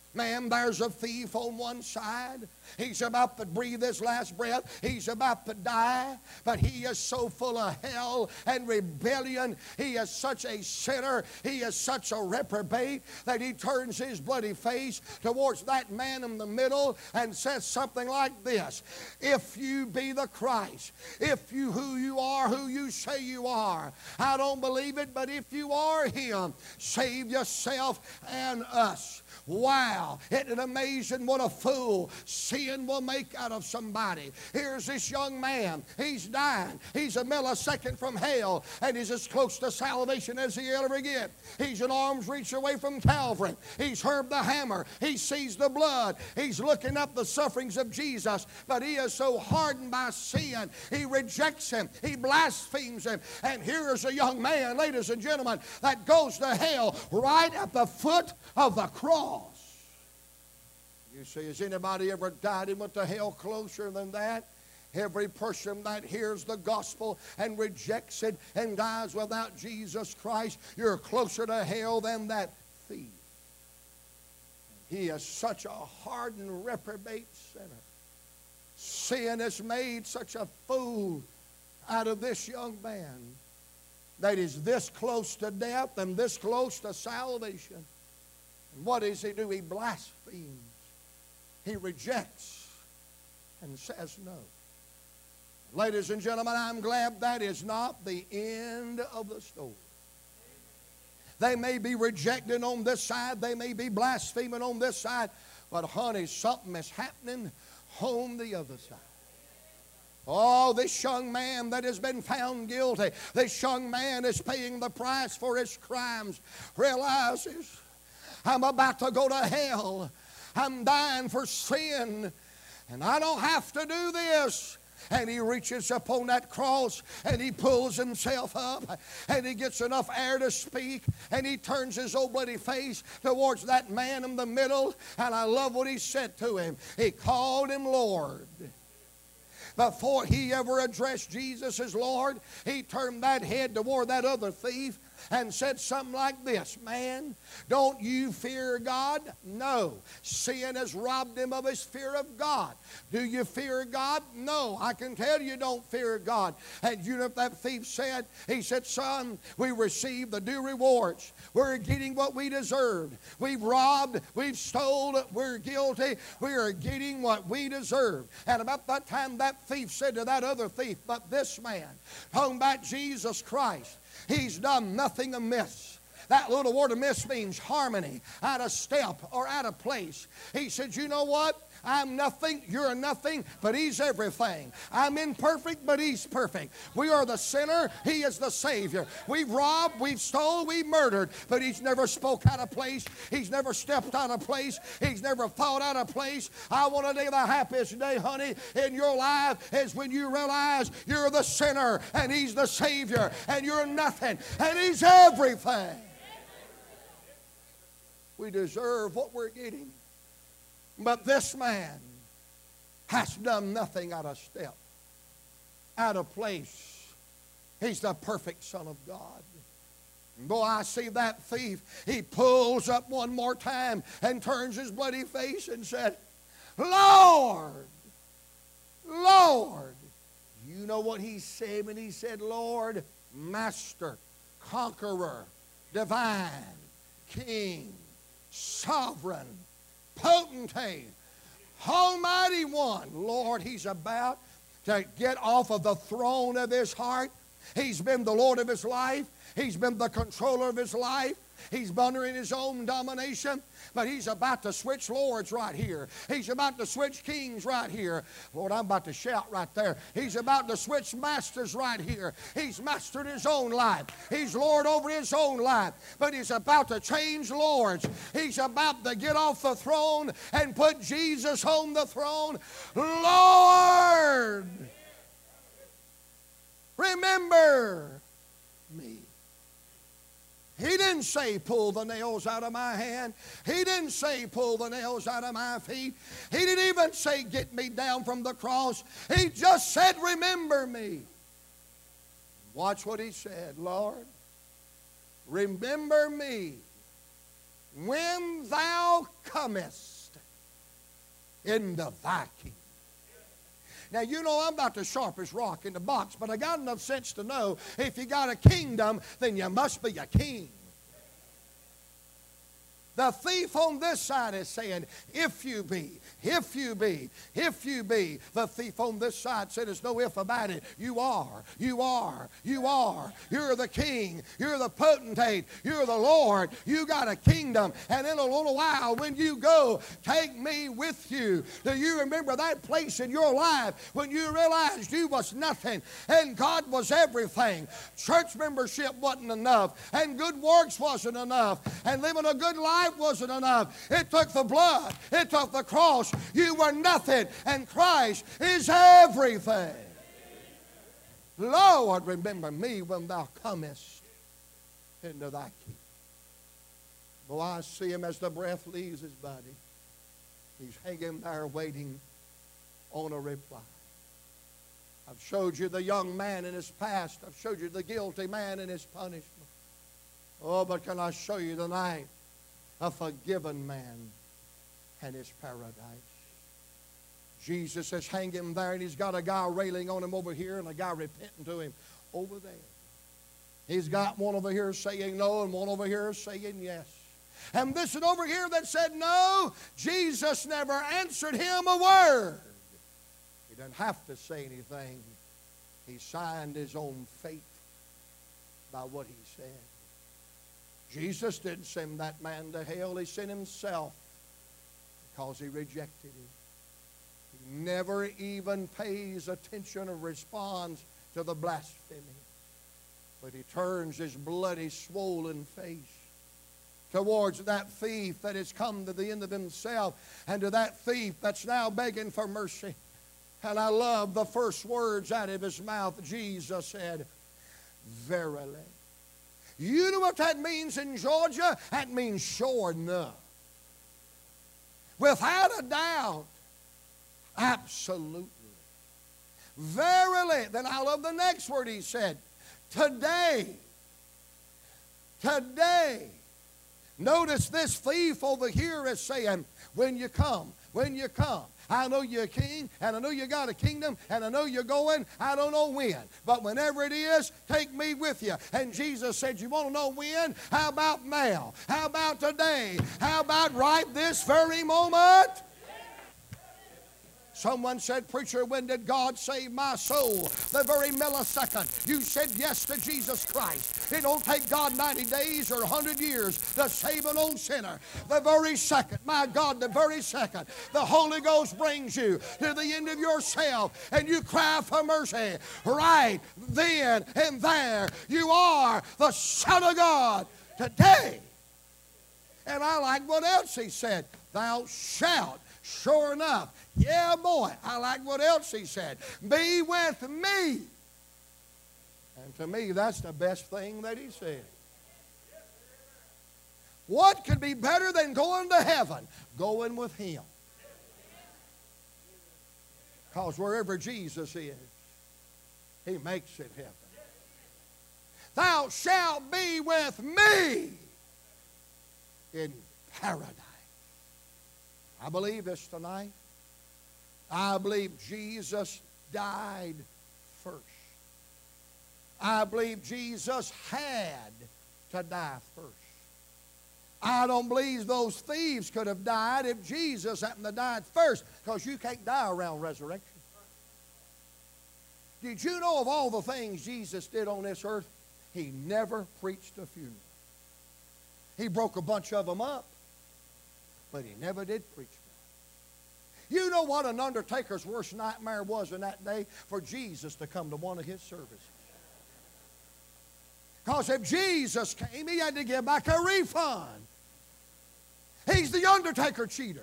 Man, there's a thief on one side. He's about to breathe his last breath. He's about to die. But he is so full of hell and rebellion. He is such a sinner. He is such a reprobate that he turns his bloody face towards that man in the middle and says something like this: if you be the Christ, if you who you are, who you say you are, I don't believe it, but if you are him, save yourself and us. Wow, isn't it amazing what a fool sin will make out of somebody? Here's this young man. He's dying. He's a millisecond from hell, and he's as close to salvation as he'll ever get. He's an arm's reach away from Calvary. He's heard the hammer. He sees the blood. He's looking up the sufferings of Jesus, but he is so hardened by sin. He rejects him. He blasphemes him. And here's a young man, ladies and gentlemen, that goes to hell right at the foot of the cross. You see, has anybody ever died and went to hell closer than that? Every person that hears the gospel and rejects it and dies without Jesus Christ, you're closer to hell than that thief. He is such a hardened, reprobate sinner. Sin has made such a fool out of this young man that is this close to death and this close to salvation. And what does he do? He blasphemes. He rejects and says no. Ladies and gentlemen, I'm glad that is not the end of the story. They may be rejecting on this side. They may be blaspheming on this side. But honey, something is happening on the other side. Oh, this young man that has been found guilty, this young man is paying the price for his crimes, realizes, I'm about to go to hell. I'm dying for sin, and I don't have to do this. And he reaches upon that cross and he pulls himself up and he gets enough air to speak and he turns his old bloody face towards that man in the middle. And I love what he said to him. He called him Lord. Before he ever addressed Jesus as Lord, he turned that head toward that other thief and said something like this: man, don't you fear God? No. Sin has robbed him of his fear of God. Do you fear God? No. I can tell you don't fear God. And you know what that thief said? He said, son, we received the due rewards. We're getting what we deserved. We've robbed, we've stolen, we're guilty. We are getting what we deserve. And about that time, that thief said to that other thief, but this man, talking about Jesus Christ, he's done nothing amiss. That little word amiss means harmony, out of step or out of place. He said, you know what? I'm nothing, you're nothing, but he's everything. I'm imperfect, but he's perfect. We are the sinner, he is the Savior. We've robbed, we've stole, we've murdered, but he's never spoke out of place. He's never stepped out of place. He's never thought out of place. I want to tell you the happiest day, honey, in your life is when you realize you're the sinner and he's the Savior and you're nothing and he's everything. We deserve what we're getting. But this man has done nothing out of step, out of place. He's the perfect Son of God. And boy, I see that thief. He pulls up one more time and turns his bloody face and said, Lord, Lord. You know what he said when he said, Lord? Master, conqueror, divine, king, sovereign, potentate, almighty one. Lord, he's about to get off of the throne of his heart. He's been the Lord of his life. He's been the controller of his life. He's under in his own domination. But he's about to switch lords right here. He's about to switch kings right here. Lord, I'm about to shout right there. He's about to switch masters right here. He's mastered his own life. He's Lord over his own life. But he's about to change lords. He's about to get off the throne and put Jesus on the throne. Lord, remember me. He didn't say, pull the nails out of my hand. He didn't say, pull the nails out of my feet. He didn't even say, get me down from the cross. He just said, remember me. Watch what he said. Lord, remember me when thou comest into thy kingdom. Now, you know I'm not the sharpest rock in the box, but I got enough sense to know if you got a kingdom, then you must be a king. The thief on this side is saying, if you be, if you be, if you be. The thief on this side said, there's no if about it. You are, you are, you are. You're the king. You're the potentate. You're the Lord. You got a kingdom. And in a little while, when you go, take me with you. Do you remember that place in your life when you realized you was nothing and God was everything? Church membership wasn't enough, and good works wasn't enough, and living a good life wasn't enough. It took the blood. It took the cross. You were nothing, and Christ is everything. Lord, remember me when thou comest into thy kingdom. Well, I see him as the breath leaves his body. He's hanging there waiting on a reply. I've showed you the young man in his past. I've showed you the guilty man in his punishment. Oh, but can I show you tonight a forgiven man and his paradise? Jesus is hanging there, and he's got a guy railing on him over here and a guy repenting to him over there. He's got one over here saying no and one over here saying yes. And this one over here that said no, Jesus never answered him a word. He didn't have to say anything. He signed his own fate by what he said. Jesus didn't send that man to hell. He sent himself because he rejected him. He never even pays attention or responds to the blasphemy. But he turns his bloody, swollen face towards that thief that has come to the end of himself, and to that thief that's now begging for mercy. And I love the first words out of his mouth. Jesus said, verily. You know what that means in Georgia? That means sure enough. Without a doubt. Absolutely. Verily. Then I love the next word he said. Today. Today. Notice this thief over here is saying, when you come, when you come. I know you're a king, and I know you got a kingdom, and I know you're going. I don't know when, but whenever it is, take me with you. And Jesus said, you want to know when? How about now? How about today? How about right this very moment? Someone said, preacher, when did God save my soul? The very millisecond you said yes to Jesus Christ. It don't take God ninety days or one hundred years to save an old sinner. The very second, my God, the very second, the Holy Ghost brings you to the end of yourself and you cry for mercy. Right then and there, you are the Son of God today. And I like what else he said. Thou shalt. Sure enough. Yeah, boy. I like what else he said. Be with me. And to me, that's the best thing that he said. What could be better than going to heaven? Going with him. Because wherever Jesus is, he makes it heaven. Thou shalt be with me in paradise. I believe this tonight. I believe Jesus died first. I believe Jesus had to die first. I don't believe those thieves could have died if Jesus happened to die first, because you can't die around resurrection. Did you know of all the things Jesus did on this earth, he never preached a funeral? He broke a bunch of them up, but he never did preach them. You know what an undertaker's worst nightmare was in that day? For Jesus to come to one of his services. Because if Jesus came, he had to give back a refund. He's the undertaker cheater.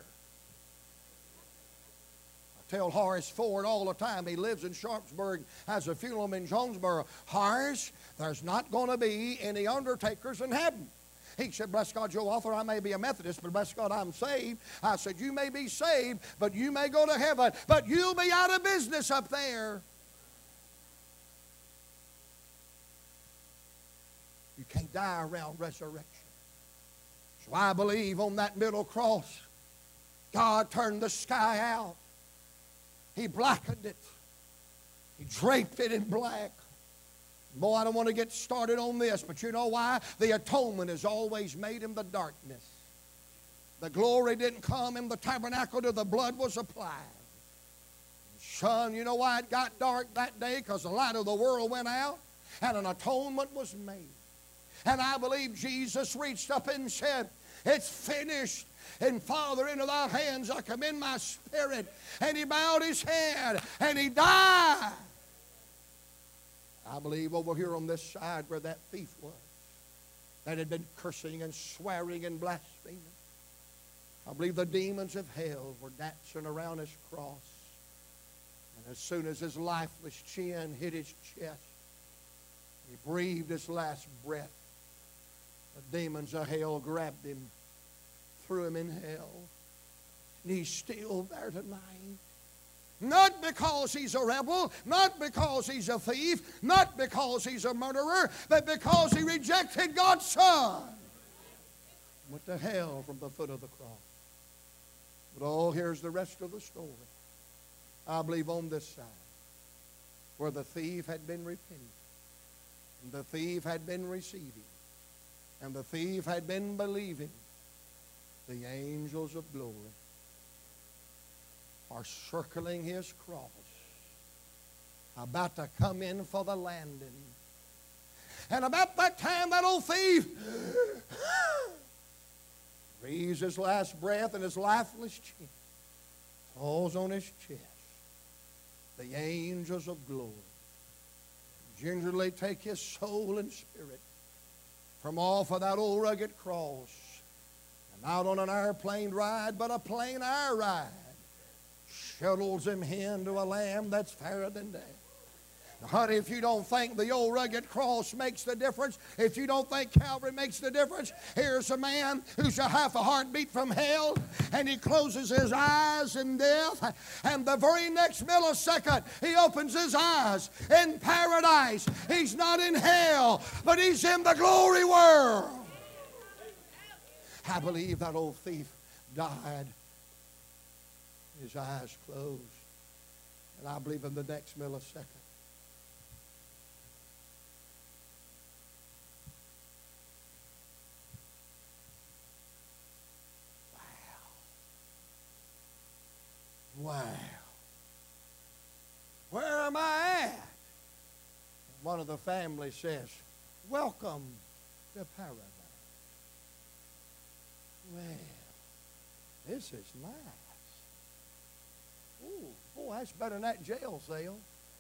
I tell Horace Ford all the time, he lives in Sharpsburg, has a funeral home in Jonesboro. Horace, there's not going to be any undertakers in heaven. He said, bless God, Joe Arthur, I may be a Methodist, but bless God, I'm saved. I said, you may be saved, but you may go to heaven, but you'll be out of business up there. You can't die around resurrection. So I believe on that middle cross, God turned the sky out. He blackened it. He draped it in black. Boy, I don't want to get started on this, but you know why? The atonement is always made in the darkness. The glory didn't come in the tabernacle till the blood was applied. Son, you know why it got dark that day? Because the light of the world went out and an atonement was made. And I believe Jesus reached up and said, it's finished. And Father, into thy hands I commend my spirit. And he bowed his head and he died. I believe over here on this side where that thief was, that had been cursing and swearing and blaspheming, I believe the demons of hell were dancing around his cross. And as soon as his lifeless chin hit his chest, he breathed his last breath. The demons of hell grabbed him, threw him in hell. And he's still there tonight. Not because he's a rebel, not because he's a thief, not because he's a murderer, but because he rejected God's Son. Went to hell from the foot of the cross. But oh, here's the rest of the story. I believe on this side, where the thief had been repenting, and the thief had been receiving, and the thief had been believing, the angels of glory are circling his cross, about to come in for the landing. And about that time, that old thief breathes his last breath, and his lifeless chin falls on his chest. The angels of glory gingerly take his soul and spirit from off of that old rugged cross and out on an airplane ride, but a plain air ride, shuttles him in to a lamb that's fairer than day. Now, honey, if you don't think the old rugged cross makes the difference, if you don't think Calvary makes the difference, here's a man who's a half a heartbeat from hell, and he closes his eyes in death, and the very next millisecond, he opens his eyes in paradise. He's not in hell, but he's in the glory world. I believe that old thief died, his eyes closed, and I believe in the next millisecond, wow. Where am I at? One of the family says, welcome to paradise. Well, this is nice. Ooh, boy, that's better than that jail cell.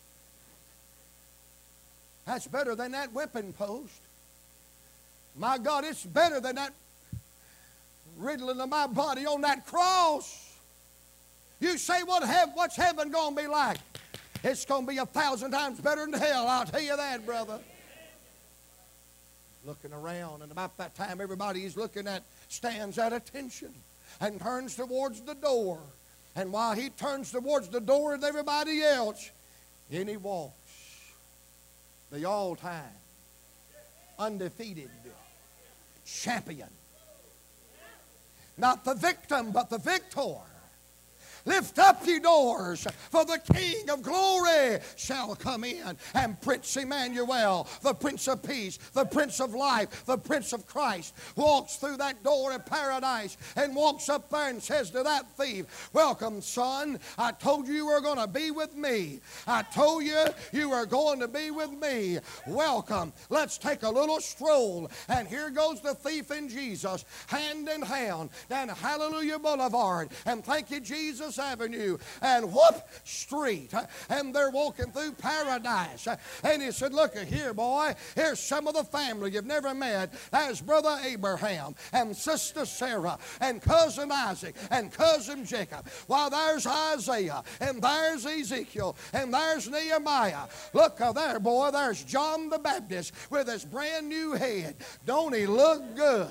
That's better than that whipping post. My God, it's better than that riddling of my body on that cross. You say, what have, what's heaven going to be like? It's going to be a thousand times better than hell, I'll tell you that, brother. Looking around, and about that time, everybody he's looking at stands at attention and turns towards the door. And while he turns towards the door with everybody else, in he walks. The all-time, undefeated champion. Not the victim, but the victor. Lift up ye doors, for the King of glory shall come in. And Prince Emmanuel, the Prince of Peace, the Prince of Life, the Prince of Christ, walks through that door of paradise and walks up there and says to that thief, welcome, son. I told you you were going to be with me. I told you you were going to be with me. Welcome. Let's take a little stroll. And here goes the thief and Jesus, hand in hand, down Hallelujah Boulevard. And thank you, Jesus, Avenue, and whoop, street, and they're walking through paradise. And he said, look here, boy, here's some of the family you've never met. There's Brother Abraham and Sister Sarah and Cousin Isaac and Cousin Jacob. While there's Isaiah and there's Ezekiel and there's Nehemiah. Look there, boy, there's John the Baptist with his brand new head. Don't he look good?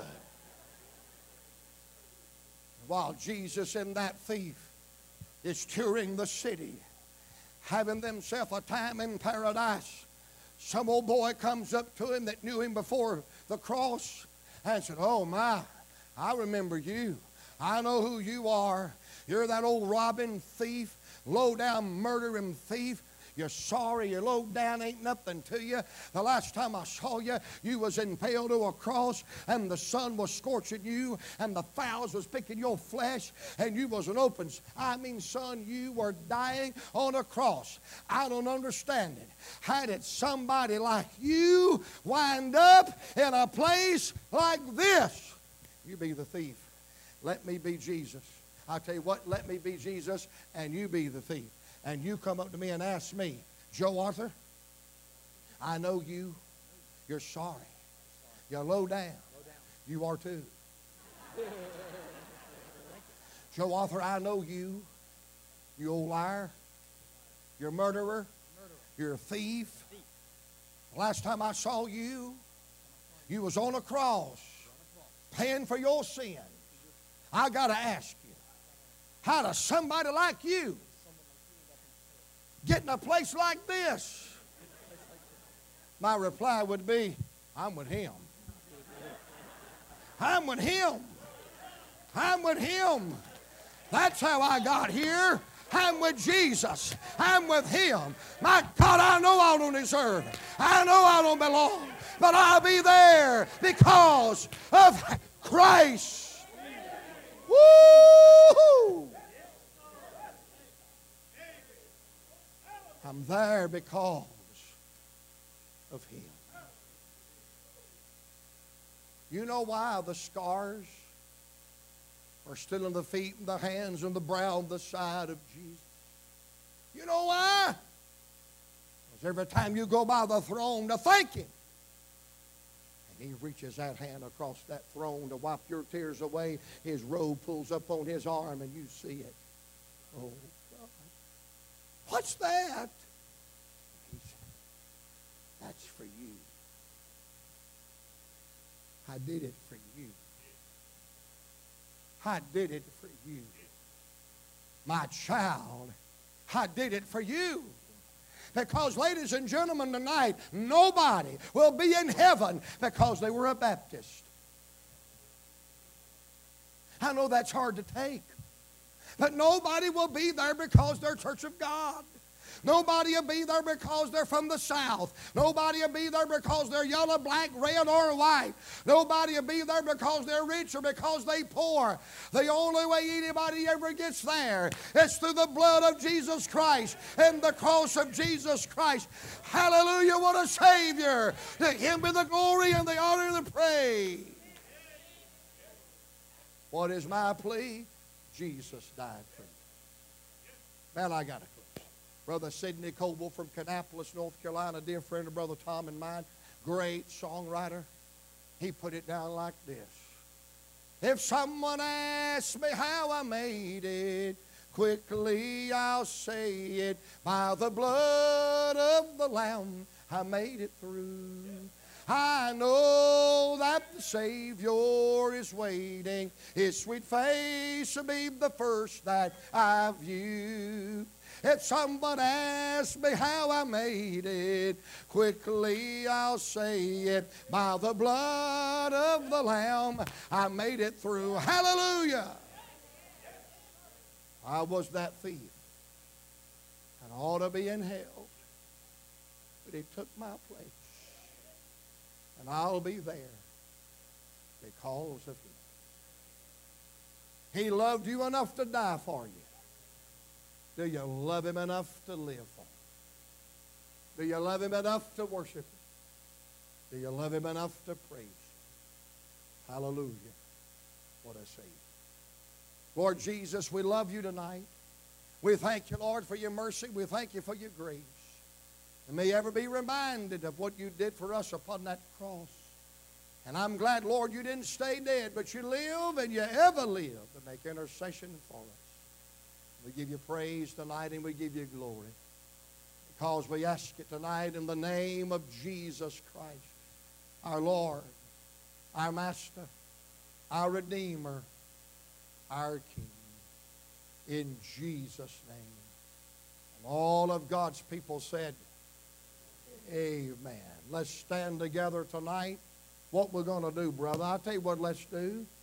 While Jesus and that thief is touring the city, having themselves a time in paradise, some old boy comes up to him that knew him before the cross and said, oh my, I remember you. I know who you are. You're that old robbing thief, low-down murdering thief. You're sorry, you're low down, ain't nothing to you. The last time I saw you, you was impaled to a cross, and the sun was scorching you, and the fowls was picking your flesh, and you was an open. I mean, son, you were dying on a cross. I don't understand it. How did somebody like you wind up in a place like this? You be the thief. Let me be Jesus. I tell you what, let me be Jesus, and you be the thief. And you come up to me and ask me, Joe Arthur, I know you. You're sorry. You're low down. You are too. Joe Arthur, I know you. You old liar. You're a murderer. You're a thief. Last time I saw you, you was on a cross paying for your sin. I got to ask you, how does somebody like you get in a place like this? My reply would be, I'm with him. I'm with him. I'm with him. That's how I got here. I'm with Jesus. I'm with him. My God, I know I don't deserve it. I know I don't belong. But I'll be there because of Christ. Woo! I'm there because of him. You know why the scars are still in the feet and the hands and the brow and the side of Jesus? You know why? Because every time you go by the throne to thank him, and he reaches that hand across that throne to wipe your tears away, his robe pulls up on his arm and you see it. Oh, God. What's that? He said, that's for you. I did it for you. I did it for you. My child, I did it for you. Because, ladies and gentlemen, tonight, nobody will be in heaven because they were a Baptist. I know that's hard to take. But nobody will be there because they're Church of God. Nobody will be there because they're from the South. Nobody will be there because they're yellow, black, red, or white. Nobody will be there because they're rich or because they're poor. The only way anybody ever gets there is through the blood of Jesus Christ and the cross of Jesus Christ. Hallelujah, what a Savior. To him be the glory and the honor and the praise. What is my plea? Jesus died for me. Man, I got to close. Brother Sidney Coble from Kannapolis, North Carolina, dear friend of Brother Tom and mine, great songwriter. He put it down like this. If someone asks me how I made it, quickly I'll say it. By the blood of the Lamb, I made it through. I know that the Savior is waiting. His sweet face will be the first that I view. If someone asks me how I made it, quickly I'll say it. By the blood of the Lamb, I made it through. Hallelujah! I was that thief, and I ought to be in hell, but he took my place. And I'll be there because of him. He loved you enough to die for you. Do you love him enough to live for him? Do you love him enough to worship him? Do you love him enough to praise him? Hallelujah. What a Savior. Lord Jesus, we love you tonight. We thank you, Lord, for your mercy. We thank you for your grace. And may you ever be reminded of what you did for us upon that cross. And I'm glad, Lord, you didn't stay dead, but you live and you ever live to make intercession for us. We give you praise tonight and we give you glory. Because we ask it tonight in the name of Jesus Christ, our Lord, our Master, our Redeemer, our King. In Jesus' name. And all of God's people said, amen. Let's stand together tonight. What we're going to do, brother, I'll tell you what let's do.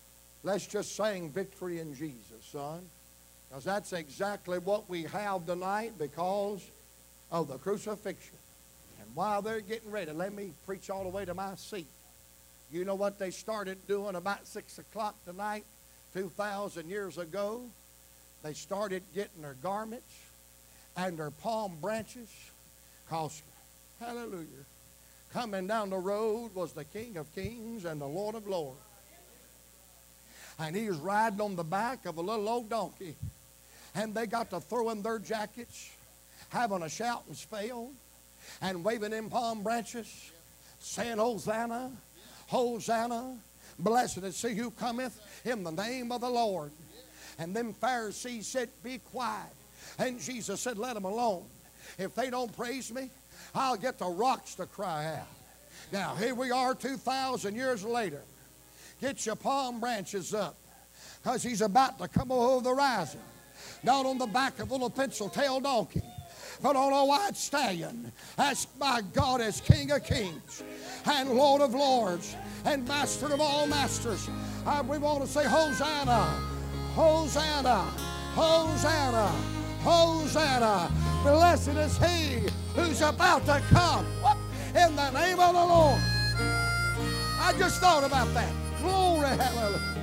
Let's just sing victory in Jesus, son. Because that's exactly what we have tonight because of the crucifixion. And while they're getting ready, let me preach all the way to my seat. You know what they started doing about six o'clock tonight, two thousand years ago? They started getting their garments and their palm branches. Because, hallelujah, coming down the road was the King of Kings and the Lord of Lords. And he was riding on the back of a little old donkey. And they got to throwing their jackets, having a shouting spell, and waving them palm branches, saying, Hosanna, Hosanna, blessed is he who cometh in the name of the Lord. And them Pharisees said, be quiet. And Jesus said, let them alone. If they don't praise me, I'll get the rocks to cry out. Now, here we are two thousand years later. Get your palm branches up, because he's about to come over the horizon. Not on the back of a little pencil-tailed donkey, but on a white stallion. That's my God as King of Kings and Lord of Lords and Master of all masters. Uh, we want to say Hosanna, Hosanna, Hosanna, Hosanna. Blessed is he who's about to come in the name of the Lord. I just thought about that. Glory, hallelujah.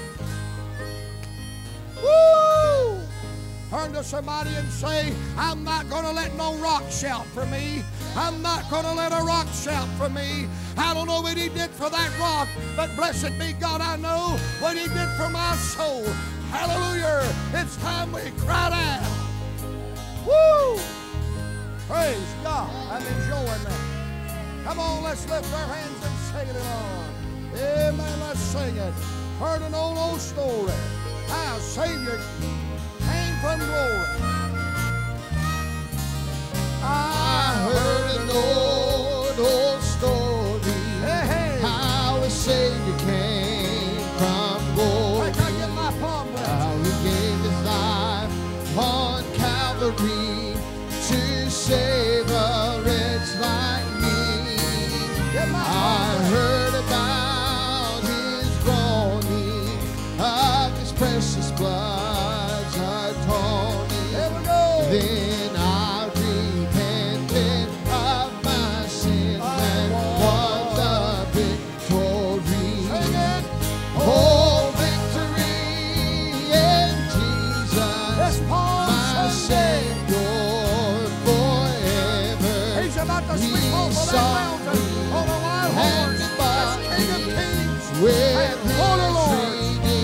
Woo! Turn to somebody and say, I'm not going to let no rock shout for me. I'm not going to let a rock shout for me. I don't know what he did for that rock, but blessed be God, I know what he did for my soul. Hallelujah. It's time we cried out. Woo! Praise God. I'm enjoying that. Come on, let's lift our hands and sing it along. Amen, let's sing it. Heard an old, old story. Our Savior came from glory. I heard an old, old story. Hey, hey. How a Savior came from glory. I can get my palm right. How he gave his life on Calvary to save a wretch like me. Get my palm I heard about his groaning, of his precious blood's atoning. Here we go. Then I repented of my sin and won the victory. Sing it. Oh, victory in Jesus, yes, my Savior forever. He's about to sweep over that mountain on a wild horse. That's King of Kings with Lord of Lords.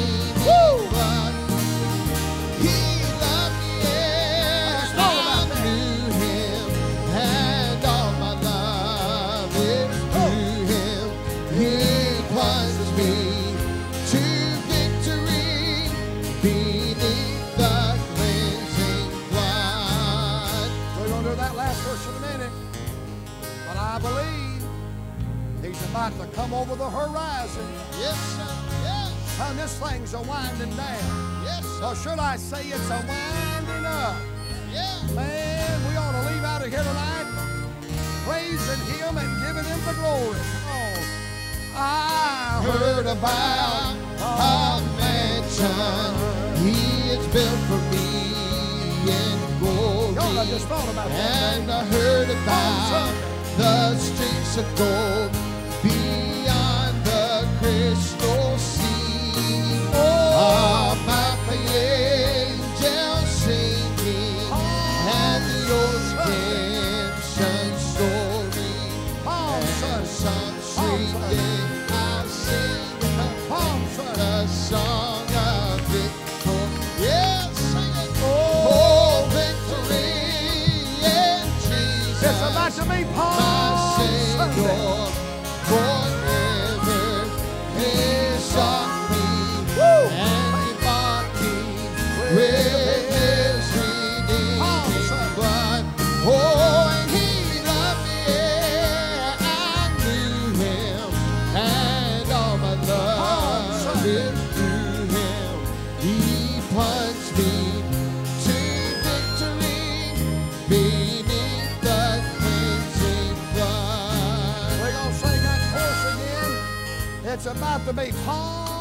About to come over the horizon. Yes, sir. Yes. And this thing's a winding down. Yes, sir. Or should I say it's a winding up? Yeah. Man, we ought to leave out of here tonight praising him and giving him the glory. Come on. I heard about a mansion he has built for me in glory. God, I just thought about that. And I heard about the streets of gold beyond the crystal sea. Oh, about the angels singing and the redemption story. And some sweet day I sing the song of victory. Yes, sing it. Oh, victory in Jesus. It's about to be Palm Sunday. Forever he sought me. Woo! And he bought me with his redeeming blood. Oh, and he loved me, yeah, I knew him, and all my love is through him. He plunged me to victory beneath the cleansing blood. We're going to sing that chorus again. It's about to be Palm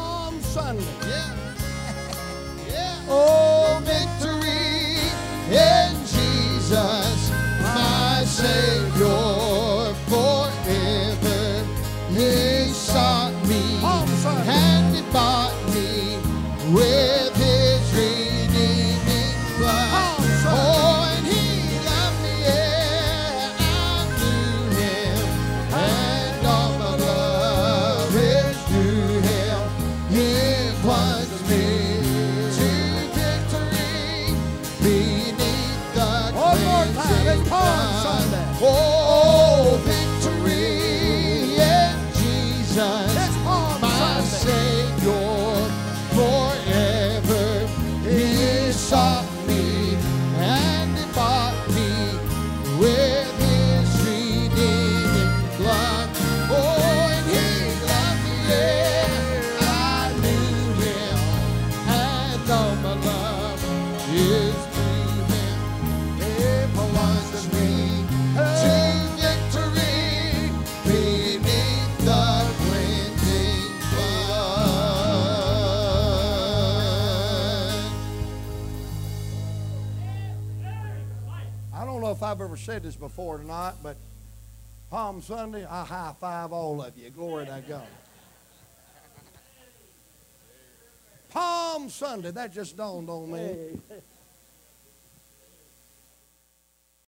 Sunday. Yeah. Yeah. Oh, victory in Jesus, my Savior forever. He sought me Palm Sunday. and He bought me with His redeeming blood. Palm Sunday. Oh, and He loved me, yeah, I knew Him, and all my love is to Him. He plunged me to victory beneath the One more time. cleansing It's Palm blood. Sunday. Oh, victory in Jesus, It's Palm my Sunday. Savior forever. He sought me and He bought me with His redeeming blood. Oh, and He loved me, yeah, I knew Him, and all my love is to Him. He plunged me to victory beneath the cleansing blood. I don't know if I've ever said this before or not, but Palm Sunday, I high five all of you. Glory to God. Palm Sunday, that just dawned on me.